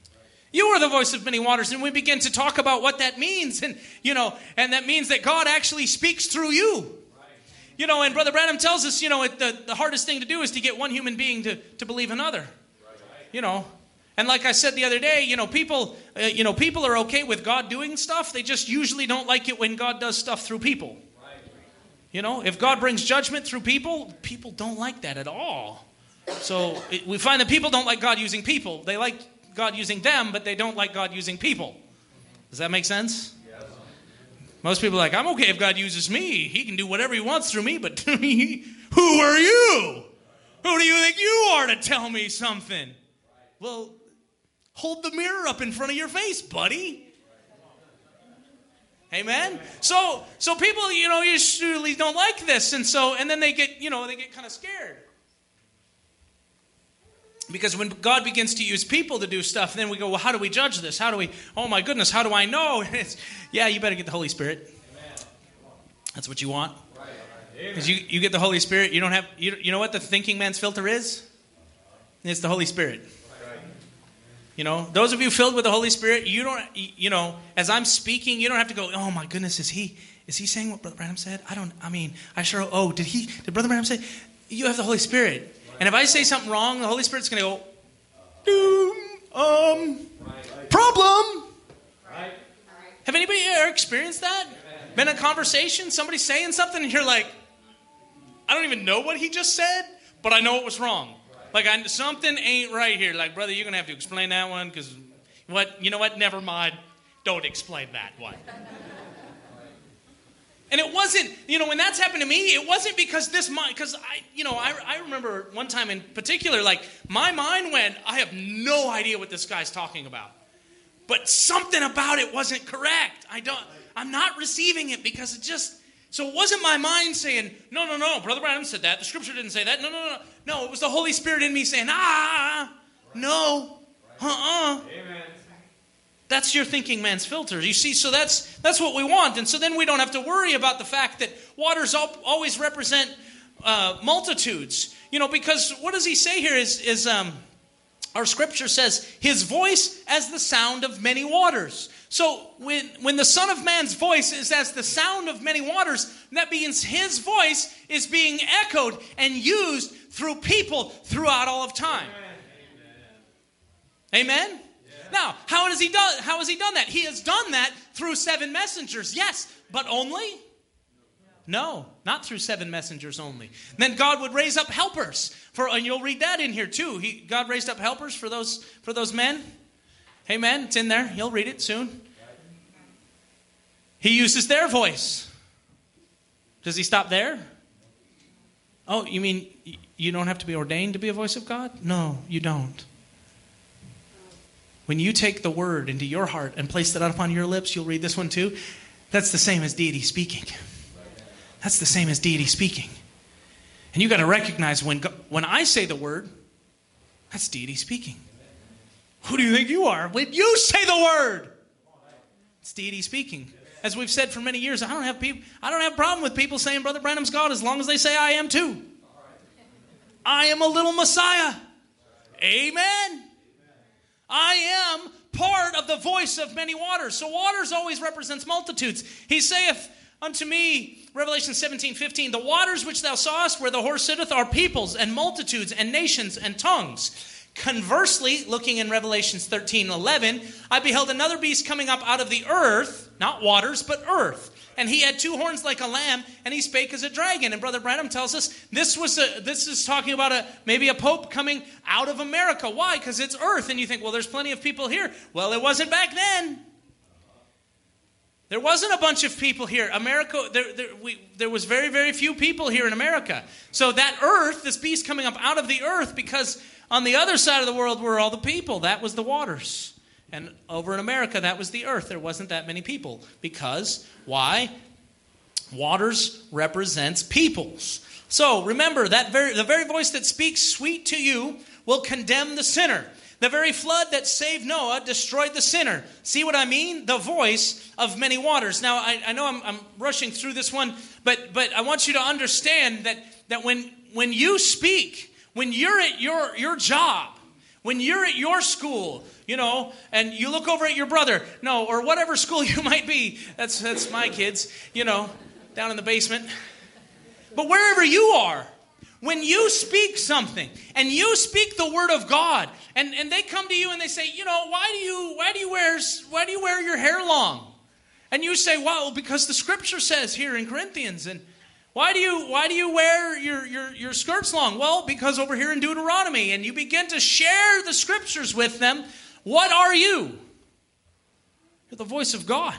You are the voice of many waters. And we begin to talk about what that means. And, you know, and that means that God actually speaks through you. You know, and Brother Branham tells us, you know, it, the, the hardest thing to do is to get one human being to, to believe another. You know, and like I said the other day, you know, people, uh, you know, people are okay with God doing stuff. They just usually don't like it when God does stuff through people. You know, if God brings judgment through people, people don't like that at all. So it, we find that people don't like God using people. They like God using them, but they don't like God using people. Does that make sense? Yes. Most people are like, I'm okay if God uses me. He can do whatever he wants through me, but to me, who are you? Who do you think you are to tell me something? Well, hold the mirror up in front of your face, buddy. Amen. So, so people, you know, usually don't like this, and so, and then they get, you know, they get kind of scared because when God begins to use people to do stuff, then we go, well, how do we judge this? How do we? Oh my goodness, how do I know? And it's, yeah, you better get the Holy Spirit. That's what you want, because you you get the Holy Spirit. You don't have, you you know what the thinking man's filter is? It's the Holy Spirit. You know, those of you filled with the Holy Spirit, you don't, you know, as I'm speaking, you don't have to go, oh my goodness, is he, is he saying what Brother Branham said? I don't, I mean, I sure, oh, did he, did Brother Branham say? You have the Holy Spirit. And if I say something wrong, the Holy Spirit's going to go, doom, um, problem. Have anybody ever experienced that? Been in a conversation, somebody saying something, and you're like, I don't even know what he just said, but I know it was wrong. Like, I, something ain't right here. Like, brother, you're going to have to explain that one because, what? You know what? Never mind. Don't explain that one. And it wasn't, you know, when that's happened to me, it wasn't because this mind, because I, you know, I, I remember one time in particular, like, my mind went, I have no idea what this guy's talking about. But something about it wasn't correct. I don't, I'm not receiving it because it just, so it wasn't my mind saying, no, no, no, Brother Branham said that. The scripture didn't say that. No, no, no. No, it was the Holy Spirit in me saying, ah, no, uh-uh. Amen. That's your thinking man's filter. You see, so that's that's what we want. And so then we don't have to worry about the fact that waters always represent uh, multitudes. You know, because what does he say here is, is um, our scripture says, his voice as the sound of many waters. So when, when the Son of Man's voice is as the sound of many waters, that means his voice is being echoed and used through people throughout all of time. Amen? Amen? Yeah. Now, how has he done, how has he done that? He has done that through seven messengers, yes, but only? No, not through seven messengers only. Then God would raise up helpers. For, and you'll read that in here too. He, God raised up helpers for those, for those men. Amen. It's in there. You'll read it soon. He uses their voice. Does he stop there? Oh, you mean you don't have to be ordained to be a voice of God? No, you don't. When you take the word into your heart and place it out upon your lips, you'll read this one too. That's the same as deity speaking. That's the same as deity speaking. And you got to recognize when when I say the word, that's deity speaking. Who do you think you are when you say the word? It's deity speaking. As we've said for many years, I don't have people. I don't have a problem with people saying Brother Branham's God as long as they say I am too. I am a little Messiah. Amen. I am part of the voice of many waters. So waters always represents multitudes. He saith unto me, Revelation seventeen fifteen, the waters which thou sawest where the horse sitteth are peoples and multitudes and nations and tongues. Conversely, looking in Revelation thirteen eleven, I beheld another beast coming up out of the earth, not waters, but earth. And he had two horns like a lamb, and he spake as a dragon. And Brother Branham tells us this was a, this is talking about a maybe a pope coming out of America. Why? Because it's earth. And you think, well, there's plenty of people here. Well, it wasn't back then. There wasn't a bunch of people here. America, there, there, we, there was very, very few people here in America. So that earth, this beast coming up out of the earth, because on the other side of the world were all the people. That was the waters. And over in America, that was the earth. There wasn't that many people. Because, why? Waters represents peoples. So, remember, that very, the very voice that speaks sweet to you will condemn the sinner. The very flood that saved Noah destroyed the sinner. See what I mean? The voice of many waters. Now, I, I know I'm, I'm rushing through this one, but but I want you to understand that, that when, when you speak, when you're at your, your job, when you're at your school, you know, and you look over at your brother, no, or whatever school you might be. That's that's my kids, you know, down in the basement. But wherever you are, when you speak something and you speak the word of God, and, and they come to you and they say, you know, why do you why do you wear why do you wear your hair long? And you say, well, because the scripture says here in Corinthians. And why do you why do you wear your, your, your skirts long? Well, because over here in Deuteronomy. And you begin to share the scriptures with them. What are you? You're the voice of God.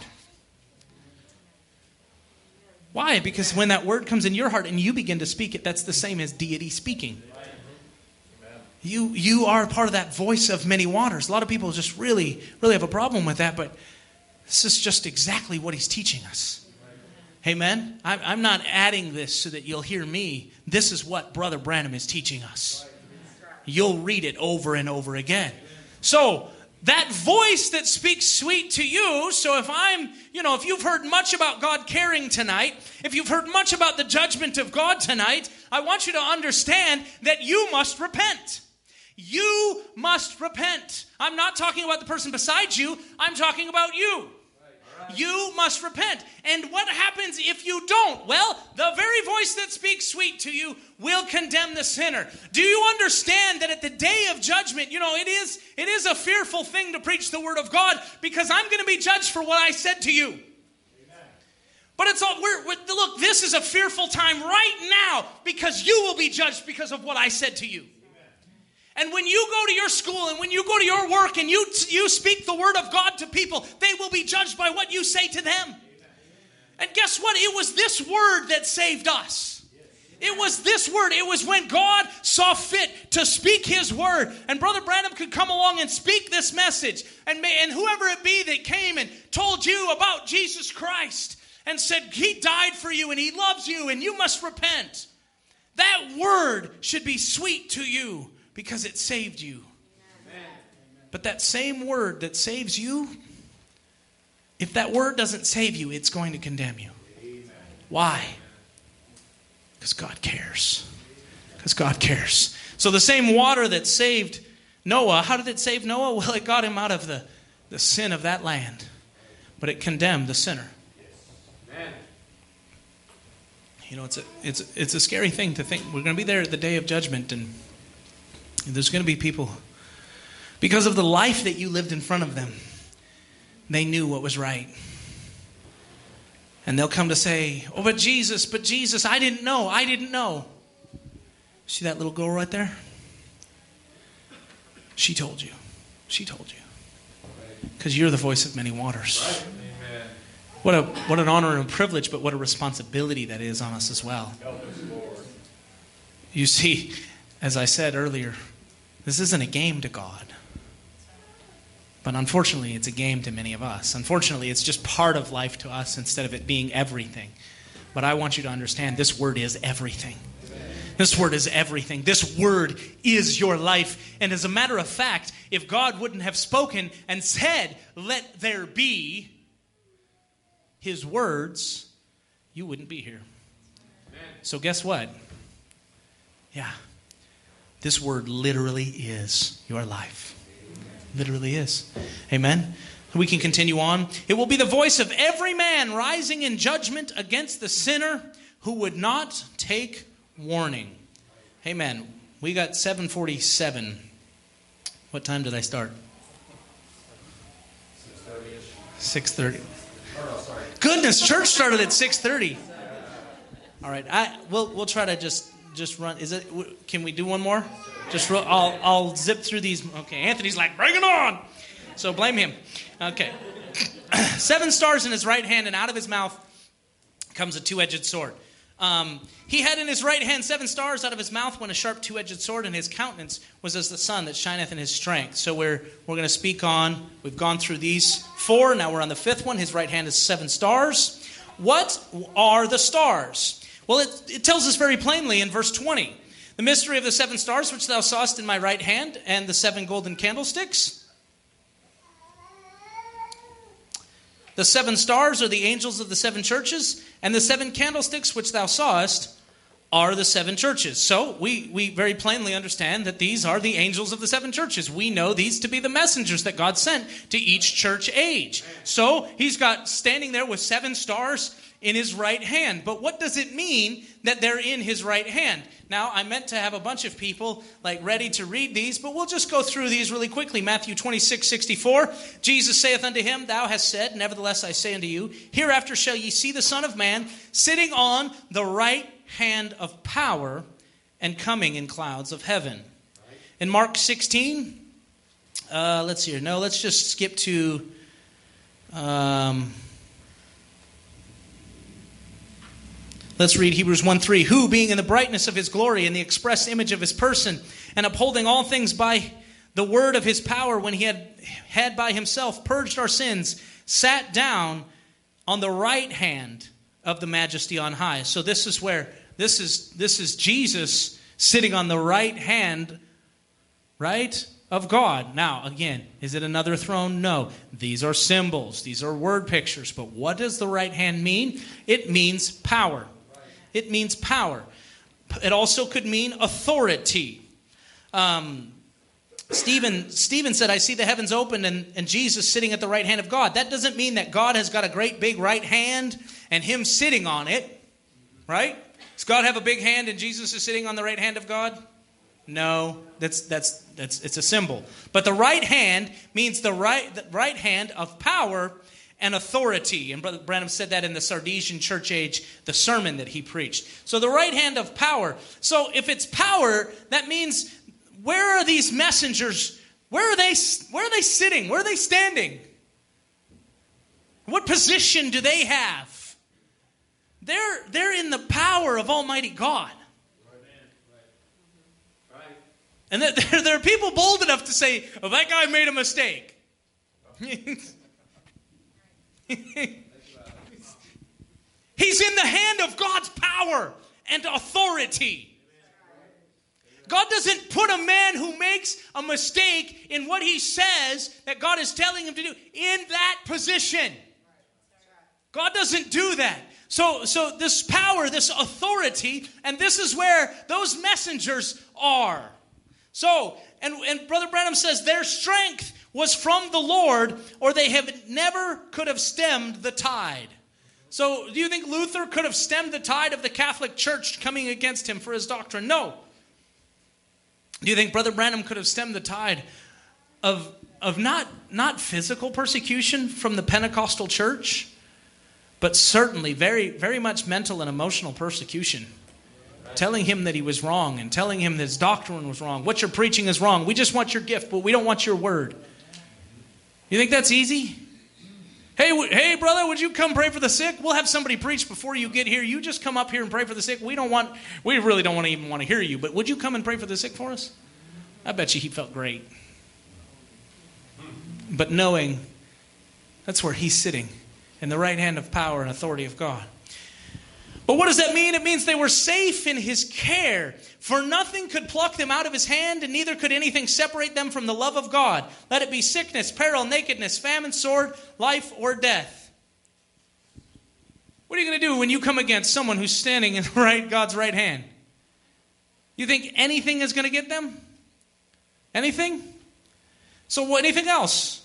Why? Because when that word comes in your heart and you begin to speak it, that's the same as deity speaking. You you are part of that voice of many waters. A lot of people just really, really have a problem with that, but this is just exactly what he's teaching us. Amen? I'm not adding this so that you'll hear me. This is what Brother Branham is teaching us. You'll read it over and over again. So, that voice that speaks sweet to you, so if I'm, you know, if you've heard much about God caring tonight, if you've heard much about the judgment of God tonight, I want you to understand that you must repent. You must repent. I'm not talking about the person beside you. I'm talking about you. You must repent. And what happens if you don't? Well, the very voice that speaks sweet to you will condemn the sinner. Do you understand that at the day of judgment, you know, it is it is a fearful thing to preach the word of God, because I'm going to be judged for what I said to you. Amen. But it's all, we're, we're, look, this is a fearful time right now, because you will be judged because of what I said to you. And when you go to your school and when you go to your work and you you speak the word of God to people, they will be judged by what you say to them. And guess what? It was this word that saved us. It was this word. It was when God saw fit to speak his word. And Brother Branham could come along and speak this message. And, may, and whoever it be that came and told you about Jesus Christ and said he died for you and he loves you and you must repent. That word should be sweet to you, because it saved you. Amen. But that same word that saves you, if that word doesn't save you, it's going to condemn you. Amen. Why? Because God cares. Because God cares. So the same water that saved Noah, how did it save Noah? Well, it got him out of the, the sin of that land. But it condemned the sinner. Amen. You know, it's a, it's, it's a scary thing to think. We're going to be there at the day of judgment, and there's going to be people, because of the life that you lived in front of them, they knew what was right. And they'll come to say, oh, but Jesus, but Jesus, I didn't know, I didn't know. See that little girl right there? She told you. She told you. Because you're the voice of many waters. Amen. What a what an honor and a privilege, but what a responsibility that is on us as well. You see, as I said earlier, this isn't a game to God. But unfortunately, it's a game to many of us. Unfortunately, it's just part of life to us instead of it being everything. But I want you to understand, this word is everything. This word is everything. This word is your life. And as a matter of fact, if God wouldn't have spoken and said, let there be, his words, you wouldn't be here. So guess what? Yeah. This word literally is your life. Literally is. Amen? We can continue on. It will be the voice of every man rising in judgment against the sinner who would not take warning. Amen. We got seven forty-seven. What time did I start? six thirty. Goodness, church started at six thirty. All right. I we'll we'll try to just Just run. Is it? Can we do one more? Just. I'll. I'll zip through these. Okay. Anthony's like, bring it on. So blame him. Okay. Seven stars in his right hand, and out of his mouth comes a two-edged sword. Um, he had in his right hand seven stars, out of his mouth went a sharp two-edged sword, and his countenance was as the sun that shineth in his strength. So we're we're going to speak on. We've gone through these four. Now we're on the fifth one. His right hand is seven stars. What are the stars? Well, it, it tells us very plainly in verse twenty. The mystery of the seven stars which thou sawest in my right hand, and the seven golden candlesticks. The seven stars are the angels of the seven churches, and the seven candlesticks which thou sawest are the seven churches. So we, we very plainly understand that these are the angels of the seven churches. We know these to be the messengers that God sent to each church age. So he's got standing there with seven stars in his right hand. But what does it mean that they're in his right hand? Now, I meant to have a bunch of people like ready to read these, but we'll just go through these really quickly. Matthew twenty-six, sixty-four. Jesus saith unto him, Thou hast said, nevertheless I say unto you, hereafter shall ye see the Son of Man sitting on the right hand of power and coming in clouds of heaven. In Mark sixteen, uh, let's see here. No, let's just skip to... Um, Let's read Hebrews one three. Who, being in the brightness of his glory and the express image of his person, and upholding all things by the word of his power, when he had had by himself purged our sins, sat down on the right hand of the majesty on high. So this is where, this is this is Jesus sitting on the right hand, right, of God. Now, again, is it another throne? No. These are symbols. These are word pictures. But what does the right hand mean? It means power. It means power. It also could mean authority. Um, Stephen, Stephen said, I see the heavens open and, and Jesus sitting at the right hand of God. That doesn't mean that God has got a great big right hand and him sitting on it. Right? Does God have a big hand and Jesus is sitting on the right hand of God? No, that's that's that's it's a symbol. But the right hand means the right the right hand of power and authority. And Brother Branham said that in the Sardesian church age, the sermon that he preached. So the right hand of power. So if it's power, that means where are these messengers? Where are they? Where are they sitting? Where are they standing? What position do they have? They're they're in the power of Almighty God. And there, there are people bold enough to say, "Oh, that guy made a mistake." He's in the hand of God's power and authority. God doesn't put a man who makes a mistake in what he says that God is telling him to do in that position. God doesn't do that. So, so this power, this authority, and this is where those messengers are. So, and, and Brother Branham says their strength was from the Lord, or they have never could have stemmed the tide. So, do you think Luther could have stemmed the tide of the Catholic Church coming against him for his doctrine? No. Do you think Brother Branham could have stemmed the tide of, of not, not physical persecution from the Pentecostal church, but certainly very, very much mental and emotional persecution? Telling him that he was wrong and telling him that his doctrine was wrong. What you're preaching is wrong. We just want your gift, but we don't want your word. You think that's easy? Hey, w- hey, brother, would you come pray for the sick? We'll have somebody preach before you get here. You just come up here and pray for the sick. We don't want, we really don't want to even want to hear you, but would you come and pray for the sick for us? I bet you he felt great. But knowing that's where he's sitting, in the right hand of power and authority of God. But what does that mean? It means they were safe in his care. For nothing could pluck them out of his hand, and neither could anything separate them from the love of God. Let it be sickness, peril, nakedness, famine, sword, life, or death. What are you going to do when you come against someone who's standing in right, God's right hand? You think anything is going to get them? Anything? So what, anything else?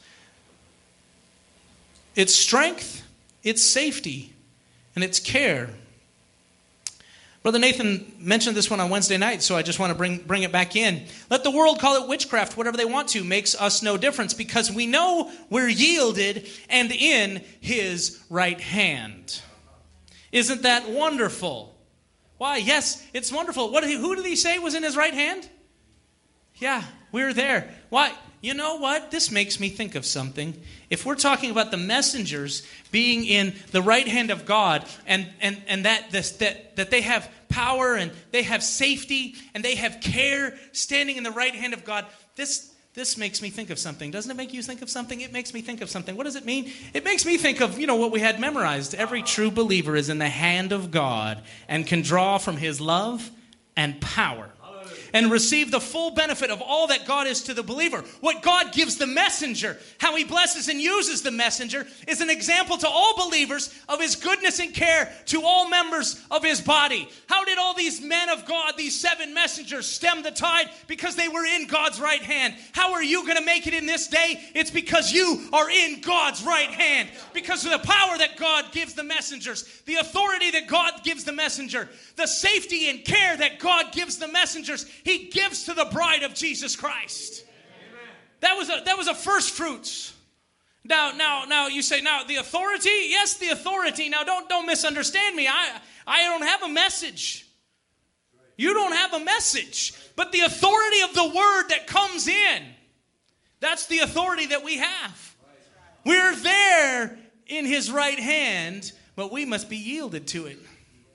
It's strength, it's safety, and it's care. Brother Nathan mentioned this one on Wednesday night, so I just want to bring, bring it back in. Let the world call it witchcraft, whatever they want to, makes us no difference, because we know we're yielded and in his right hand. Isn't that wonderful? Why, yes, it's wonderful. What did he, who did he say was in his right hand? Yeah, we're there. Why? You know what? This makes me think of something. If we're talking about the messengers being in the right hand of God, and, and, and that, this, that, that they have power and they have safety and they have care standing in the right hand of God, this, this makes me think of something. Doesn't it make you think of something? It makes me think of something. What does it mean? It makes me think of, you know, what we had memorized. Every true believer is in the hand of God and can draw from his love and power. and receive the full benefit of all that God is to the believer. What God gives the messenger, how he blesses and uses the messenger, is an example to all believers of his goodness and care to all members of his body. How did all these men of God, these seven messengers, stem the tide? Because they were in God's right hand. How are you going to make it in this day? It's because you are in God's right hand. Because of the power that God gives the messengers, the authority that God gives the messenger, the safety and care that God gives the messengers, he gives to the bride of Jesus Christ. Amen. That was a that was a first fruits. Now, now, now you say, now the authority, yes, the authority. Now don't don't misunderstand me. I I don't have a message. You don't have a message. But the authority of the word that comes in, that's the authority that we have. We're there in his right hand, but we must be yielded to it.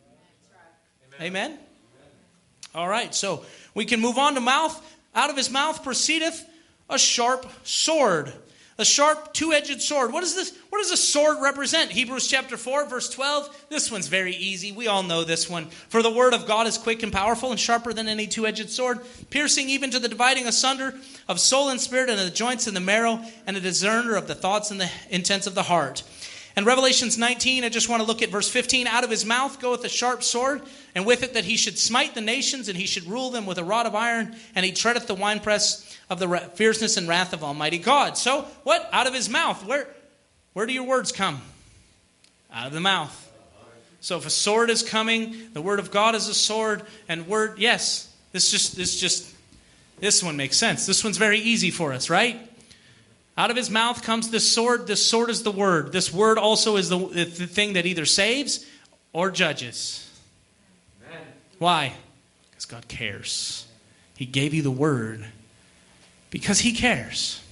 Amen? Amen? All right, so we can move on to mouth. Out of his mouth proceedeth a sharp sword. A sharp, two-edged sword. What is this? What does a sword represent? Hebrews chapter four, verse twelve. This one's very easy. We all know this one. For the word of God is quick and powerful and sharper than any two-edged sword, piercing even to the dividing asunder of soul and spirit and of the joints and the marrow, and a discerner of the thoughts and the intents of the heart. And Revelations nineteen, I just want to look at verse fifteen. Out of his mouth goeth a sharp sword, and with it that he should smite the nations, and he should rule them with a rod of iron, and he treadeth the winepress of the fierceness and wrath of Almighty God. So, what? Out of his mouth. Where, where do your words come? Out of the mouth. So if a sword is coming, the word of God is a sword, and word, yes, this just, this just, this one makes sense. This one's very easy for us, right? Out of his mouth comes this sword. This sword is the word. This word also is the, the thing that either saves or judges. Amen. Why? Because God cares. He gave you the word because he cares.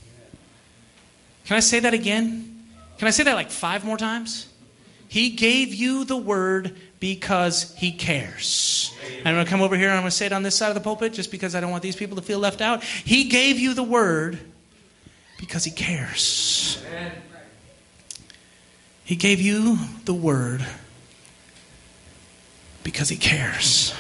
Can I say that again? Can I say that like five more times? He gave you the word because he cares. I'm going to come over here and I'm going to say it on this side of the pulpit just because I don't want these people to feel left out. He gave you the word because he cares. Amen. He gave you the word because he cares.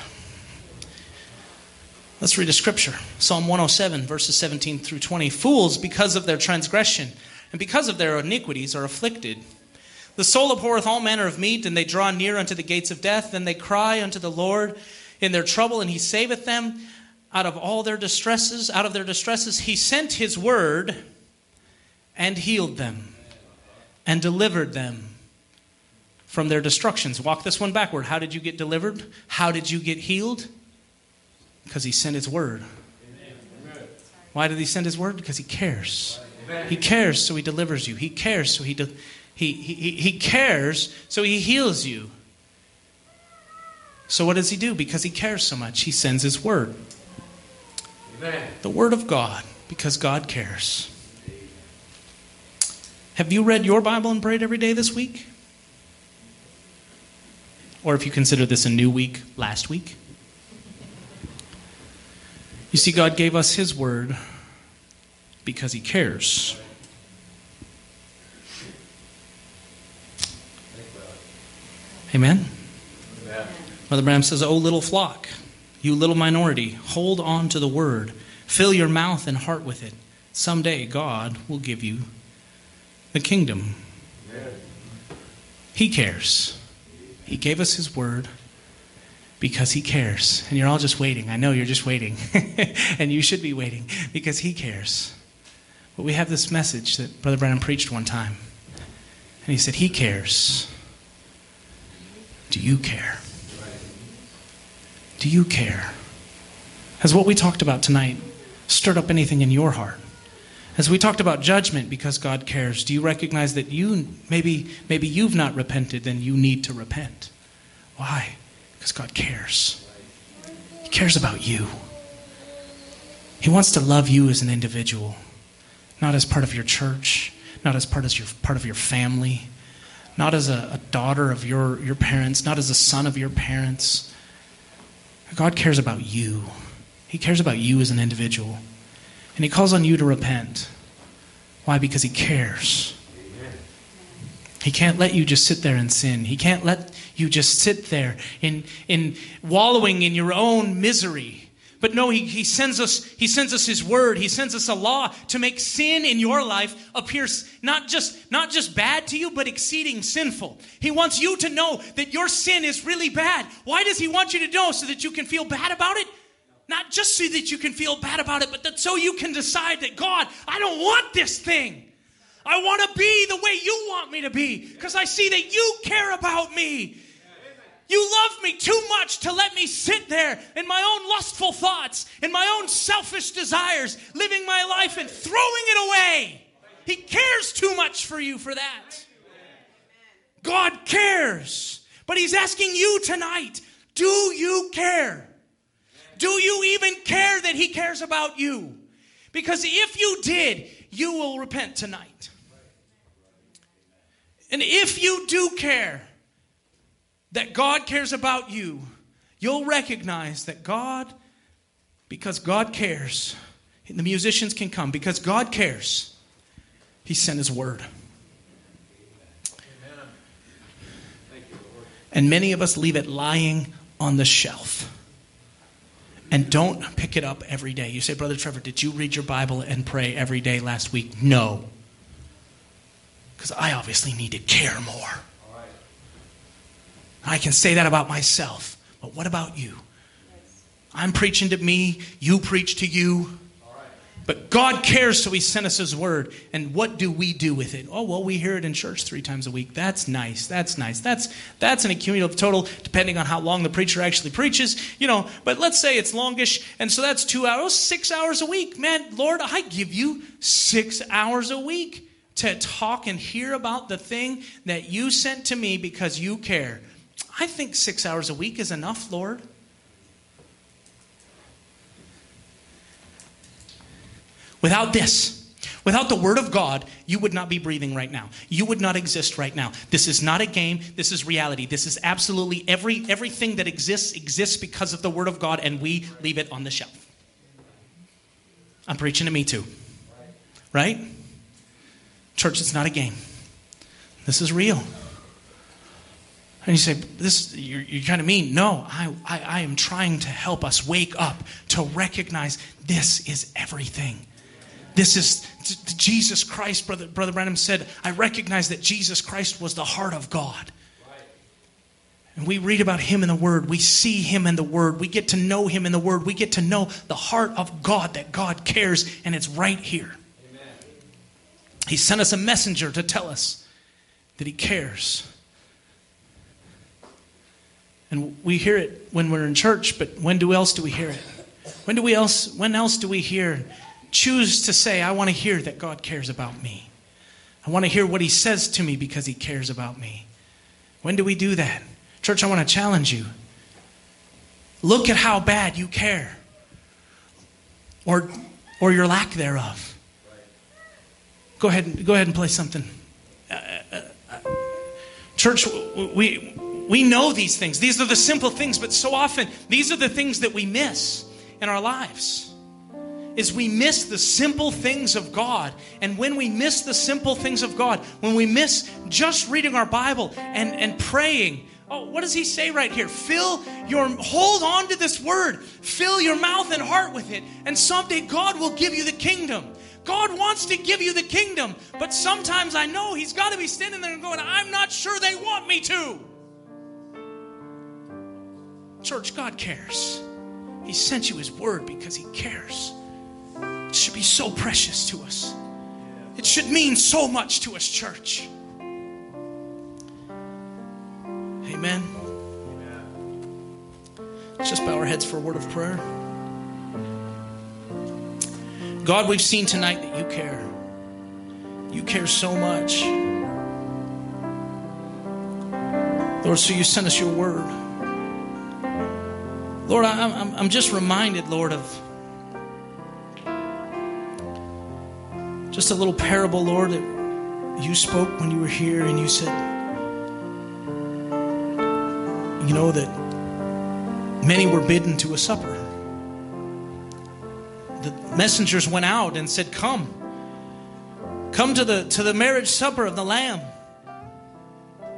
Let's read a scripture. Psalm one oh seven, verses seventeen through twenty. Fools, because of their transgression and because of their iniquities, are afflicted. The soul abhorreth all manner of meat, and they draw near unto the gates of death. Then they cry unto the Lord in their trouble, and he saveth them out of all their distresses. Out of their distresses he sent his word and healed them and delivered them from their destructions. Walk this one backward. How did you get delivered? How did you get healed? Because he sent his word. Amen. Why did he send his word? Because he cares. Amen. He cares, so he delivers you. He cares, so he, de- he, he, he cares, so he heals you. So what does he do? Because he cares so much, he sends his word. Amen. The word of God, because God cares. Have you read your Bible and prayed every day this week? Or if you consider this a new week, last week? You see, God gave us his word because he cares. Amen? Amen. Mother Branham says, "O little flock, you little minority, hold on to the word. Fill your mouth and heart with it. Someday God will give you the kingdom." Amen. He cares. He gave us his word because he cares. And you're all just waiting. I know you're just waiting. And you should be waiting because he cares. But we have this message that Brother Branham preached one time. And he said, he cares. Do you care? Do you care? Has what we talked about tonight stirred up anything in your heart? As we talked about judgment because God cares, do you recognize that you maybe maybe you've not repented, then you need to repent? Why? Because God cares. He cares about you. He wants to love you as an individual, not as part of your church, not as part of your part of your family, not as a, a daughter of your, your parents, not as a son of your parents. God cares about you. He cares about you as an individual. And he calls on you to repent. Why? Because he cares. Amen. He can't let you just sit there and sin. He can't let you just sit there in, in wallowing in your own misery. But no, he, he sends us, he sends us his word. He sends us a law to make sin in your life appear not just, not just bad to you, but exceeding sinful. He wants you to know that your sin is really bad. Why does he want you to know? So that you can feel bad about it? Not just so that you can feel bad about it, but that so you can decide that, God, I don't want this thing. I want to be the way you want me to be because I see that you care about me. You love me too much to let me sit there in my own lustful thoughts, in my own selfish desires, living my life and throwing it away. He cares too much for you for that. God cares. But he's asking you tonight, do you care? Do you even care that he cares about you? Because if you did, you will repent tonight. And if you do care that God cares about you, you'll recognize that God, because God cares, and the musicians can come, because God cares, he sent his word. Amen. Thank you, Lord. And many of us leave it lying on the shelf and don't pick it up every day. You say, Brother Trevor, did you read your Bible and pray every day last week? No. Because I obviously need to care more. I can say that about myself. But what about you? I'm preaching to me. You preach to you. But God cares, so he sent us his word. And what do we do with it? Oh, well, we hear it in church three times a week. That's nice. That's nice. That's that's an accumulative total, depending on how long the preacher actually preaches. You know, but let's say it's longish. And so that's two hours, six hours a week. Man, Lord, I give you six hours a week to talk and hear about the thing that you sent to me because you care. I think six hours a week is enough, Lord. Without this, without the word of God, you would not be breathing right now. You would not exist right now. This is not a game. This is reality. This is absolutely every everything that exists exists because of the word of God, and we leave it on the shelf. I'm preaching to me too. Right? Church, it's not a game. This is real. And you say, "This you're, you're kind of mean." No, I, I, I am trying to help us wake up to recognize this is everything. This is Jesus Christ. Brother, Brother Branham said, I recognize that Jesus Christ was the heart of God. And we read about him in the Word. We see him in the Word. We get to know him in the Word. We get to know the heart of God, that God cares, and it's right here. Amen. He sent us a messenger to tell us that he cares. And we hear it when we're in church, but when do else do we hear it? When do we else when else do we hear choose to say, I want to hear that God cares about me. I want to hear what he says to me because he cares about me. When do we do that? Church, I want to challenge you. Look at how bad you care. Or or your lack thereof. Go ahead and go ahead and play something. Uh, uh, uh, church, we We know these things. These are the simple things, but so often these are the things that we miss in our lives. Is we miss the simple things of God. And when we miss the simple things of God, when we miss just reading our Bible and, and praying, oh, what does he say right here? Fill your, hold on to this word. Fill your mouth and heart with it. And someday God will give you the kingdom. God wants to give you the kingdom. But sometimes I know he's got to be standing there and going, I'm not sure they want me to. Church, God cares. He sent you his word because he cares. It should be so precious to us. It should mean so much to us, church. Amen. Let's just bow our heads for a word of prayer. God, we've seen tonight that you care. You care so much. Lord, so you sent us your word. Lord, I'm, I'm just reminded, Lord, of just a little parable, Lord, that you spoke when you were here, and you said, you know, that many were bidden to a supper. The messengers went out and said, come. Come to the, to the marriage supper of the Lamb.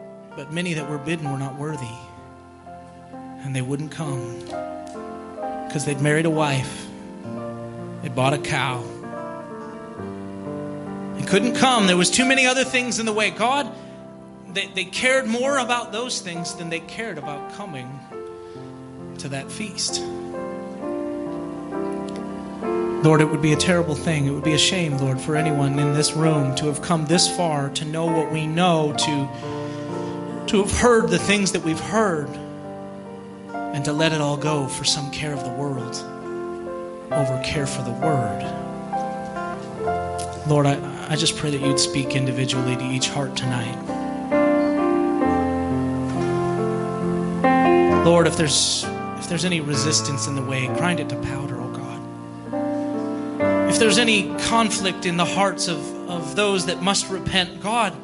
But many that were bidden were not worthy, and they wouldn't come. because they'd married a wife. They bought a cow. They couldn't come. There was too many other things in the way. God, they, they cared more about those things than they cared about coming to that feast. Lord, it would be a terrible thing. It would be a shame, Lord, for anyone in this room to have come this far, to know what we know, to, to have heard the things that we've heard, and to let it all go for some care of the world over care for the Word. Lord, I, I just pray that you'd speak individually to each heart tonight. Lord, if there's if there's any resistance in the way, grind it to powder, oh God. If there's any conflict in the hearts of, of those that must repent, God,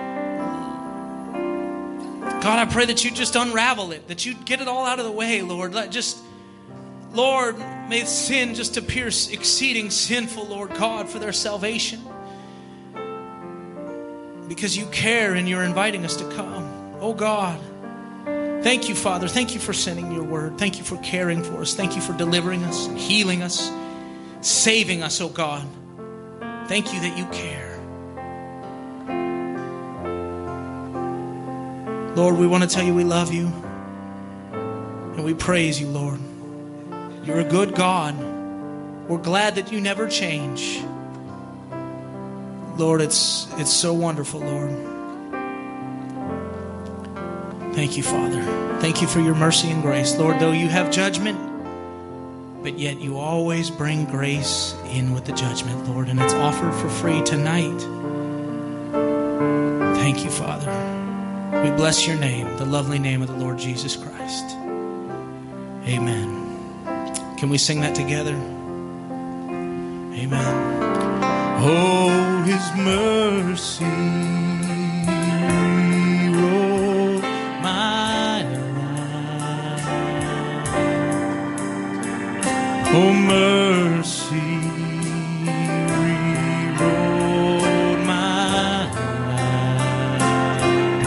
God, I pray that you'd just unravel it, that you'd get it all out of the way, Lord. Let just, Lord, may sin just appear exceeding sinful, Lord God, for their salvation. Because you care and you're inviting us to come. Oh God, thank you, Father. Thank you for sending your word. Thank you for caring for us. Thank you for delivering us and healing us, saving us, oh God. Thank you that you care. Lord, we want to tell you we love you and we praise you, Lord. You're a good God. We're glad that you never change. Lord, it's it's so wonderful, Lord. Thank you, Father. Thank you for your mercy and grace. Lord, though you have judgment, but yet you always bring grace in with the judgment, Lord, and it's offered for free tonight. Thank you, Father. We bless your name, the lovely name of the Lord Jesus Christ. Amen. Can we sing that together? Amen. Oh, his mercy rewrote my life. Oh, mercy rewrote my life.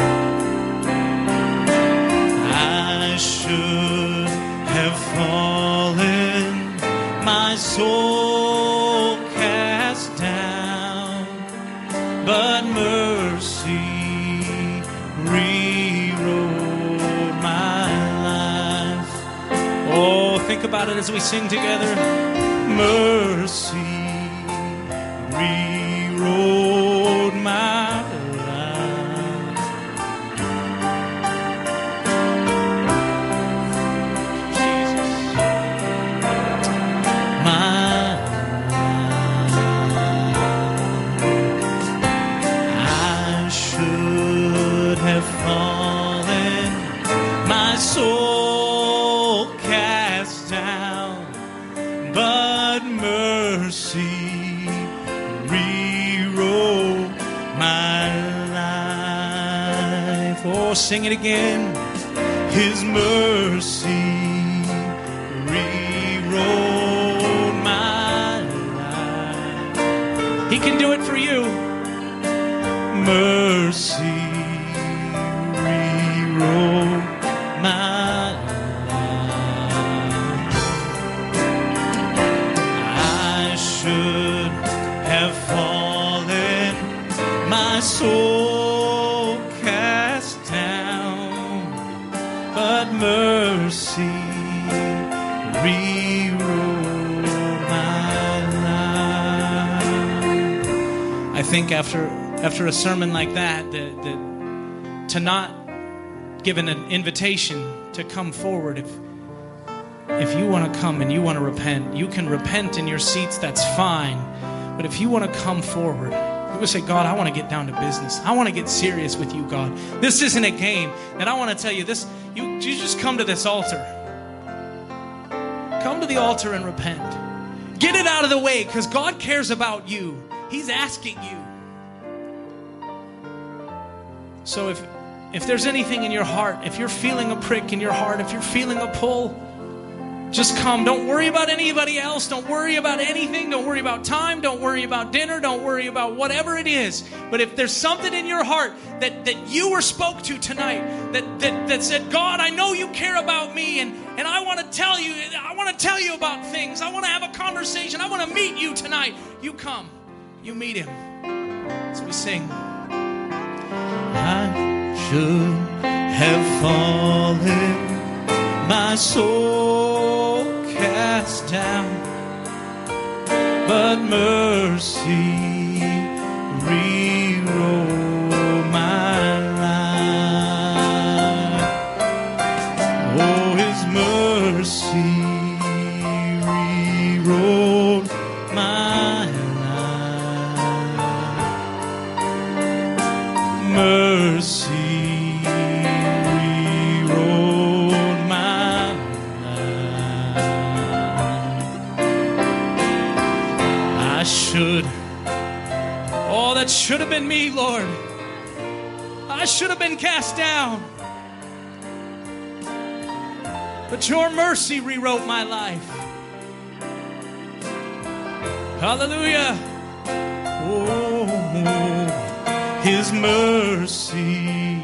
I should have fallen, my soul cast down, but mercy rewrote my life. Oh, think about it as we sing together. Mercy rewrote my life. Jesus. My fallen, my soul cast down, but mercy rewrote my life. Oh, sing it again. His mercy rewrote my life. He can do it for you. Mercy rewrote my life. I should have fallen, my soul cast down, but mercy rewrote my life. I think after after a sermon like that, that, that to not given an invitation to come forward. If if you want to come and you want to repent, you can repent in your seats, that's fine. But if you want to come forward, you will say, God, I want to get down to business. I want to get serious with you, God. This isn't a game. And I want to tell you this, you, you just come to this altar. Come to the altar and repent. Get it out of the way because God cares about you. He's asking you. So if If there's anything in your heart, if you're feeling a prick in your heart, if you're feeling a pull, Just come. Don't worry about anybody else. Don't worry about anything. Don't worry about time. Don't worry about dinner. Don't worry about whatever it is. But if there's something in your heart that, that you were spoke to tonight, that, that, that said, God, I know you care about me, and, and I want to tell you, I want to tell you about things. I want to have a conversation. I want to meet you tonight. You come. You meet him. As we sing. I should have fallen, my soul cast down, but mercy rewrote my life. Oh, his mercy rewrote my life. Mercy should. Oh, that should have been me, Lord. I should have been cast down. But your mercy rewrote my life. Hallelujah. Oh, his mercy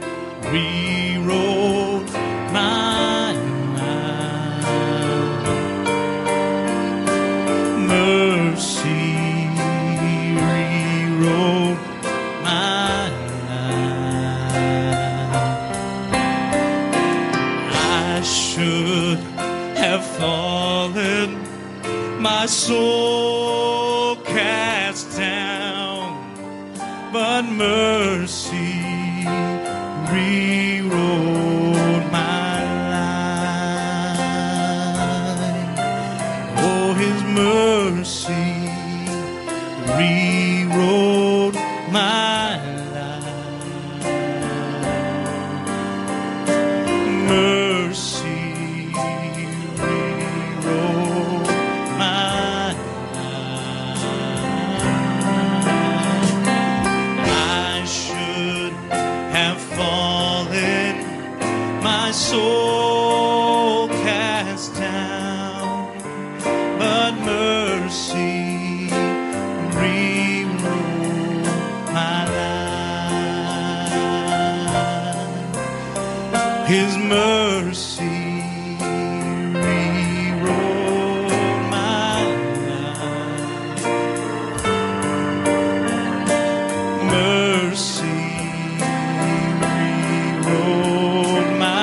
rewrote my life. Mercy fallen, my soul cast down, but mercy rewrote my life. Oh, his mercy rewrote my life. Mercy soul cast down, but mercy rewrote my life. His mercy rewrote my life. Mercy rewrote my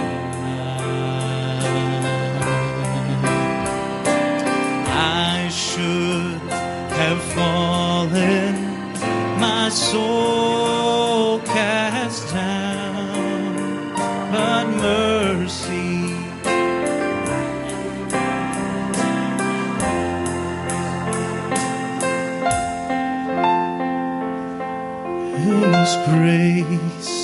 fallen, my soul cast down, but mercy His grace,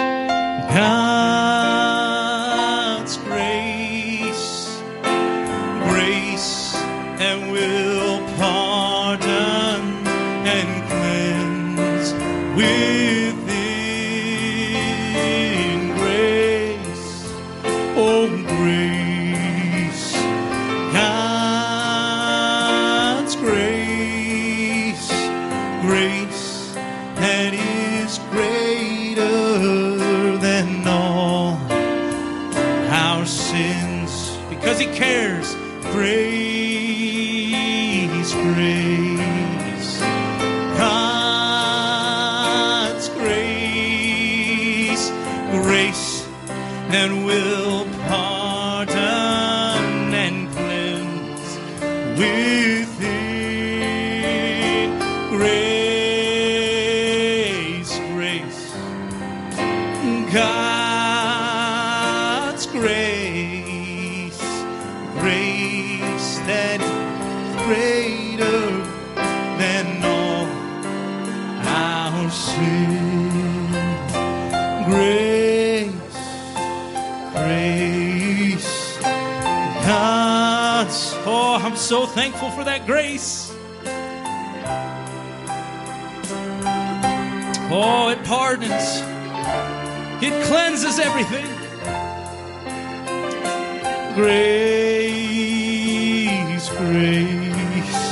God's grace, grace that will pardon and cleanse within. Grace, oh grace, God's grace, grace that is greater than all our sins, because he cares. Grace, grace, God's grace, grace that will pardon and cleanse within. Grace, grace, God's grace, grace that is greater than all our sin. Grace, grace, God's. Oh, I'm so thankful for that grace. Oh, it pardons. It cleanses everything. Grace, grace,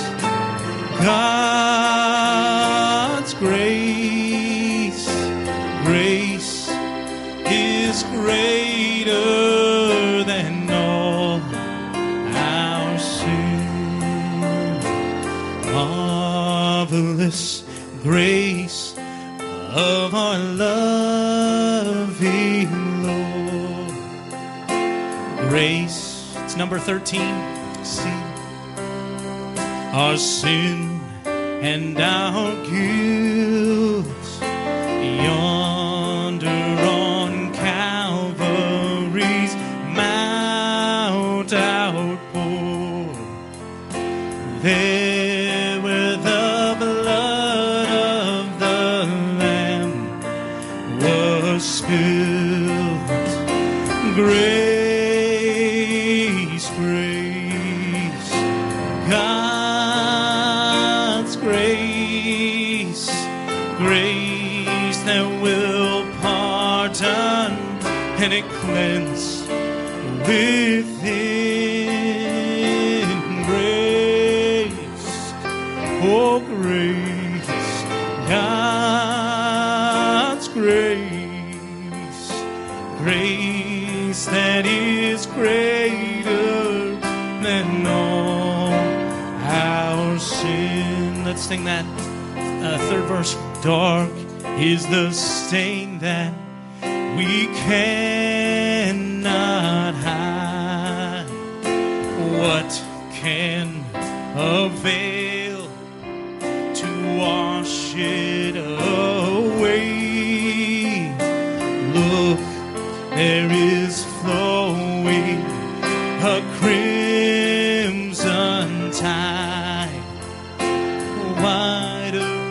God's grace, grace is greater than all our sin. Marvelous grace of our loving Lord. Grace. It's number thirteen. See our sin and our guilt yonder on Calvary's mount outpoured. There where the blood of the Lamb was spilled. Grace, grace, God's grace, grace that will pardon and it cleanse within. Grace, oh grace, God's grace, grace that is greater than all our sin. Let's sing that uh, third verse. Dark is the stain that we cannot hide. What can avail to wash it away? Look, there is flowing a crimson tide, wide open.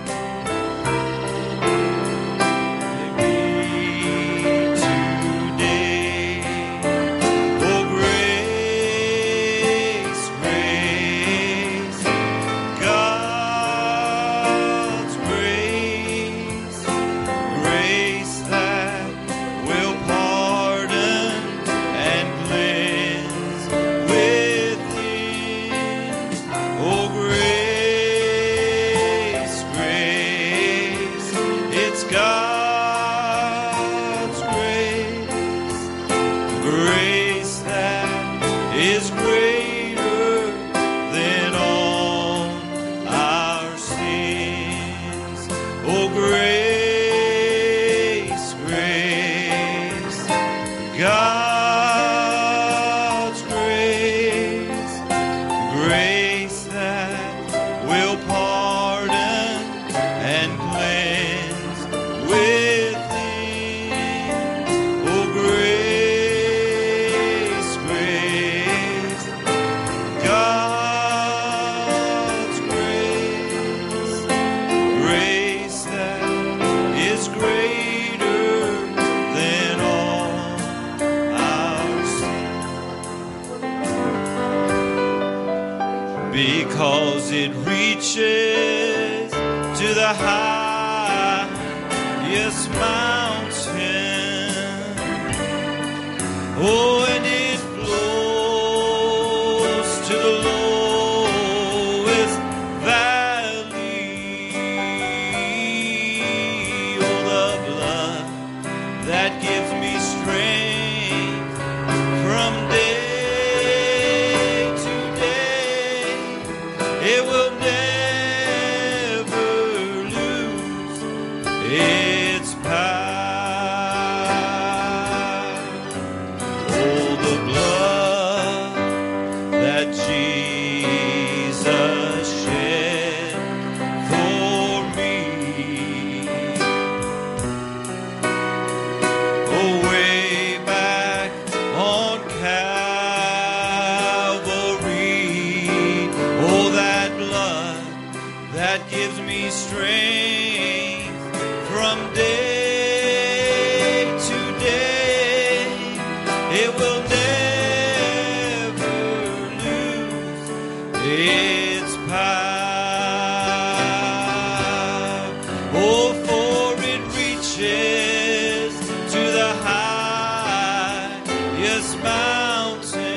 Because it reaches to the highest mountain. Oh, and it flows to the lowest valley. Oh, the blood that gives me strength from day. It will never lose its power. Oh, the blood that Jesus shed for me. Oh, way back on Calvary. Oh, that blood that gives me strength from day to day. It will never lose its power. Oh, for it reaches to the highest mountain.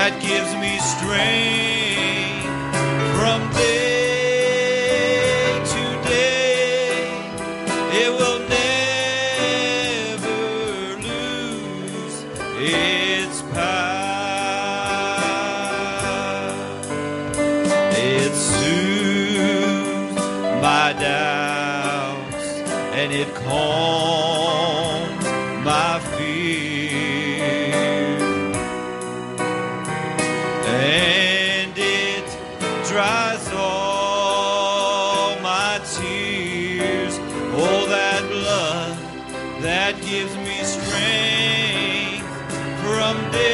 that gives me strength from day to day. It will never lose its power. It soothes my doubts and it calms my fear, and it dries all my tears. Oh, that blood that gives me strength from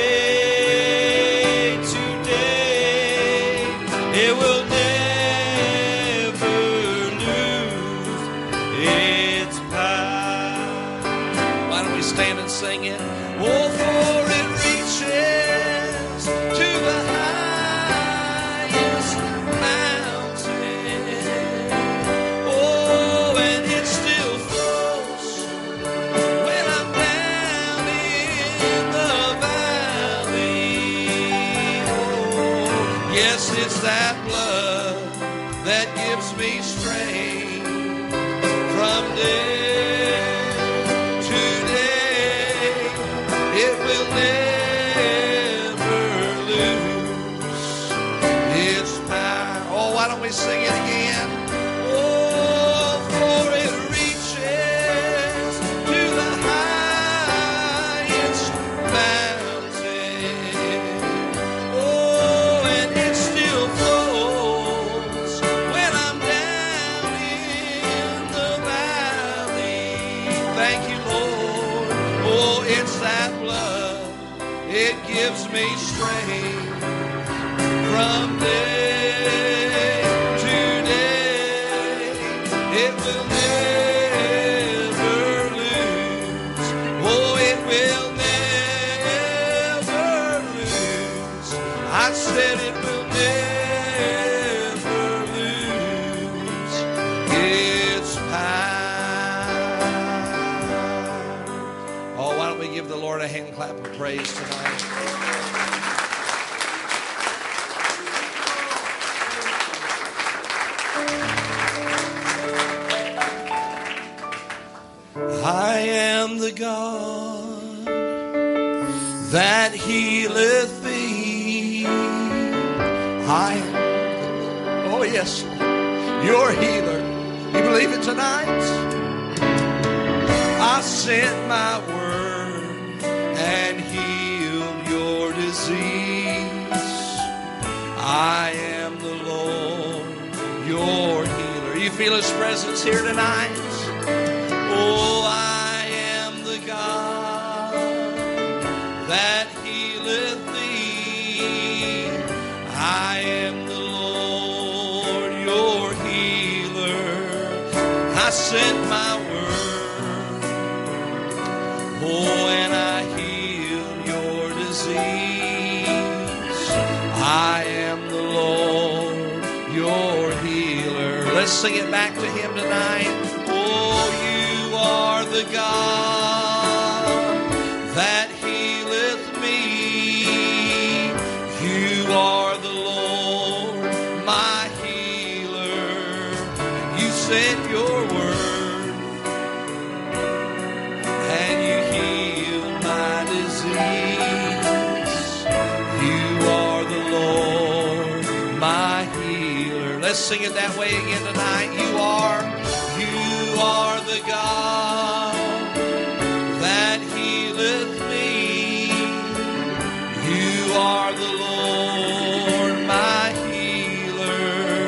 day to day, it will never lose its power. Why don't we stand and sing it? Oh, for it reaches to the highest mountain. Oh, and it still flows when I'm down in the valley. Oh, Yes, it's that blood that gives me strength from day to day. It will never lose its power. Oh, why don't we sing it again? oh, for it reaches to the highest mountain. Oh, and it still flows when I'm down in the valley. Thank you, Lord. Oh, it's that blood. It gives me strength from day to day. It will never lose. Oh, it will never lose. I said it will never lose its power. Oh, why don't we give the Lord a hand clap of praise tonight? I am the God that healeth thee. I am, oh yes, your healer. You believe it tonight? I sent my word and healed your disease. I am the Lord, your healer. You feel His presence here tonight? Oh, I am the God that healeth thee. I am the Lord, your healer. I sent my word, oh, and I healed your disease. I am the Lord, your healer. Let's sing it back to Him tonight. Oh, you are the God that healeth me. You are the Lord, my healer. You sent your word and you healed my disease. You are the Lord, my healer. Let's sing it that way again tonight. You are, you are the God that healeth me. You are the Lord, my healer.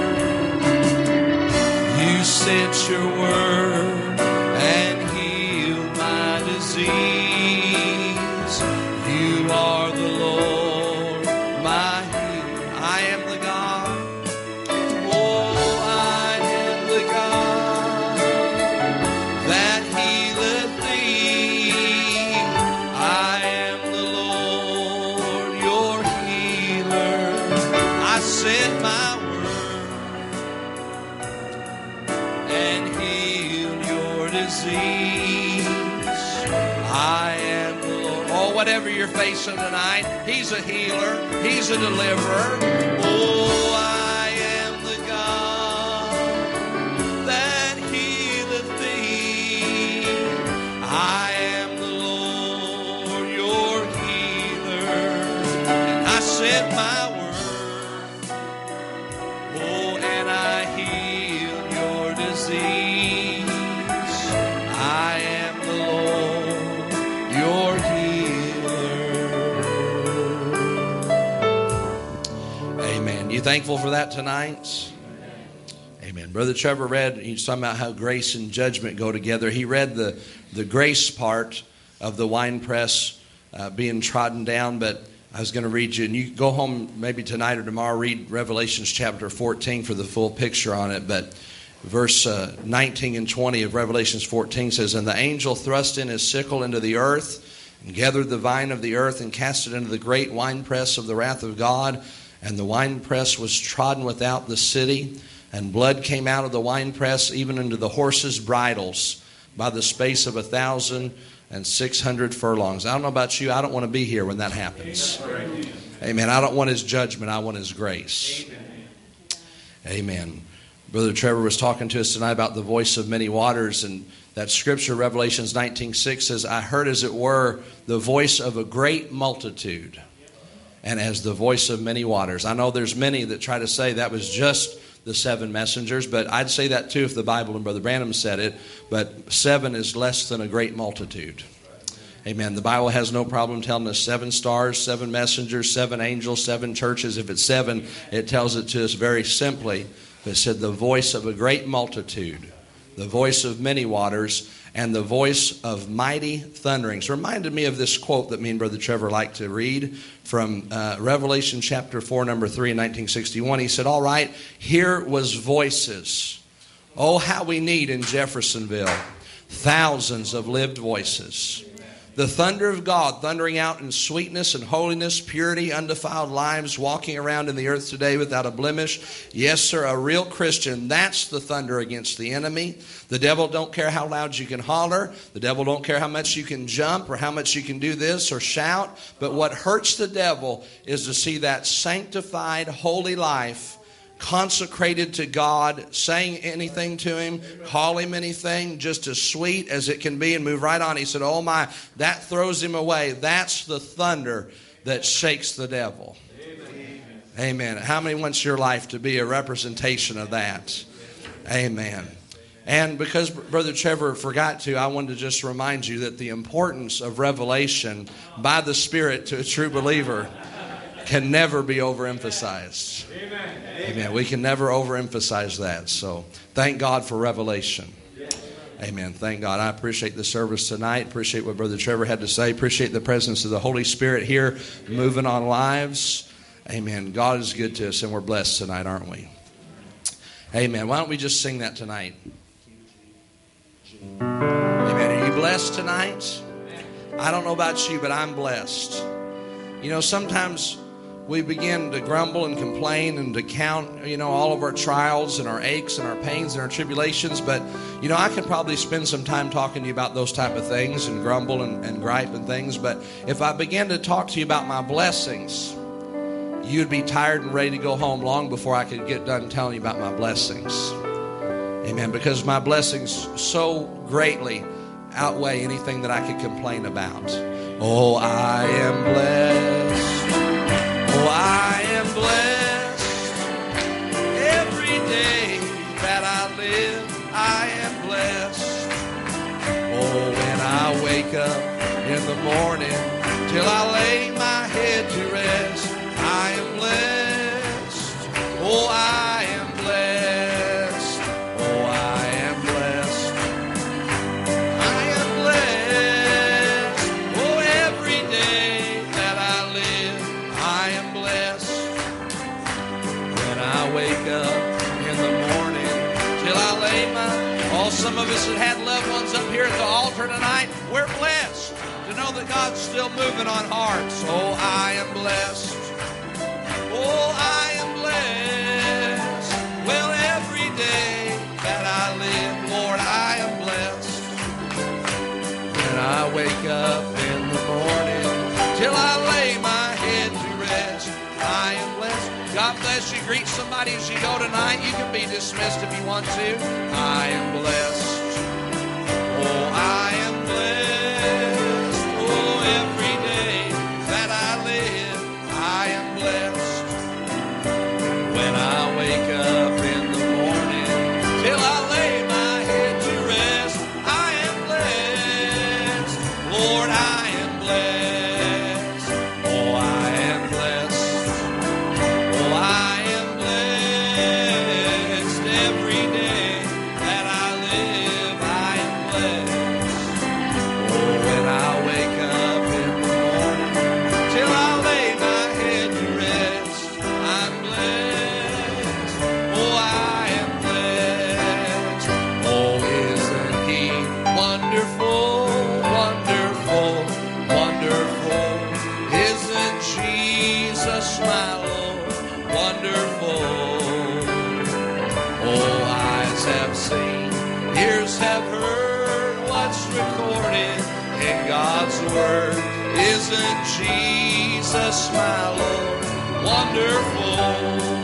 You sent your word and healed my disease. You are the Lord, my healer. I am the God. Oh, I am the God that healeth thee. I am the Lord, your healer. I sent my word and healed your disease. I am the Lord. Oh, whatever you're facing tonight, He's a healer. He's a deliverer. Oh, I am the God that healeth thee. I am the Lord, your healer. And I sent my word. Oh, and I heal your disease. I am the Lord, your healer. Amen. You thankful for that tonight? Amen. Brother Trevor read, he's talking about how grace and judgment go together. He read the, the grace part of the winepress uh, being trodden down, but I was going to read you, and you go home maybe tonight or tomorrow, read Revelations chapter fourteen for the full picture on it, but verse uh, nineteen and twenty of Revelations fourteen says, And the angel thrust in his sickle into the earth, and gathered the vine of the earth, and cast it into the great winepress of the wrath of God. And the winepress was trodden without the city, and blood came out of the winepress, even into the horses' bridles, by the space of a thousand and six hundred furlongs. I don't know about you, I don't want to be here when that happens. Amen. Amen. I don't want His judgment, I want His grace. Amen. Amen. Brother Trevor was talking to us tonight about the voice of many waters, and that scripture, Revelations nineteen six, says, I heard as it were the voice of a great multitude, and as the voice of many waters. I know there's many that try to say that was just the seven messengers, but I'd say that too if the Bible and Brother Branham said it, but seven is less than a great multitude. Amen. The Bible has no problem telling us seven stars, seven messengers, seven angels, seven churches. If it's seven, it tells it to us very simply. It said the voice of a great multitude, the voice of many waters, and the voice of mighty thunderings. Reminded me of this quote that me and Brother Trevor like to read from uh, Revelation chapter four, number three in nineteen sixty-one. He said, all right, here was voices. Oh, how we need in Jeffersonville thousands of lived voices. The thunder of God thundering out in sweetness and holiness, purity, undefiled lives, walking around in the earth today without a blemish. Yes, sir, a real Christian. That's the thunder against the enemy. The devil don't care how loud you can holler. The devil don't care how much you can jump or how much you can do this or shout. But what hurts the devil is to see that sanctified, holy life consecrated to God, saying anything to Him, call Him anything, just as sweet as it can be, and move right on. He said, oh my, that throws him away. That's the thunder that shakes the devil. Amen. Amen. How many wants your life to be a representation of that? Amen. And because Brother Trevor forgot to, I wanted to just remind you that the importance of revelation by the Spirit to a true believer can never be overemphasized. Amen. Amen. We can never overemphasize that. So thank God for revelation. Amen. Thank God. I appreciate the service tonight. Appreciate what Brother Trevor had to say. Appreciate the presence of the Holy Spirit here moving on lives. Amen. God is good to us, and we're blessed tonight, aren't we? Amen. Why don't we just sing that tonight? Amen. Are you blessed tonight? I don't know about you, but I'm blessed. You know, sometimes we begin to grumble and complain and to count, you know, all of our trials and our aches and our pains and our tribulations. But, you know, I could probably spend some time talking to you about those type of things and grumble and, and gripe and things. But if I began to talk to you about my blessings, you'd be tired and ready to go home long before I could get done telling you about my blessings. Amen. Because my blessings so greatly outweigh anything that I could complain about. Oh, I am blessed. Oh, I am blessed. Every day that I live, I am blessed. Oh, when I wake up in the morning till I lay my head to rest, I am blessed. Oh, I am blessed. Oh, I am blessed. I am blessed. Oh, every day that I live, I am blessed. When I wake up in the morning till I lay my... Oh, some of us that had loved ones up here at the altar tonight, we're blessed to know that God's still moving on hearts. Oh, I am blessed. Oh, I am blessed. Well, every day that I live, Lord, I am blessed. When I wake up in the morning till I lay my head to rest. I am blessed. God bless you. Greet somebody as you go tonight. You can be dismissed if you want to. I am blessed. Oh, I am blessed. Oh, every day that I live, I am blessed. When I wake up in the morning, till I lay my head to rest, I am blessed. Lord, I am blessed. Oh, I am blessed. Oh, I am blessed. Every day that I live, I am blessed. Oh, when I wake up in the morning, till I lay my head to rest, I'm blessed. Oh, I am blessed. Oh, isn't He wonderful, wonderful, wonderful? Isn't Jesus my Lord wonderful? Oh, eyes have seen, ears have heard what's recorded in God's Word. Isn't Jesus my Lord wonderful?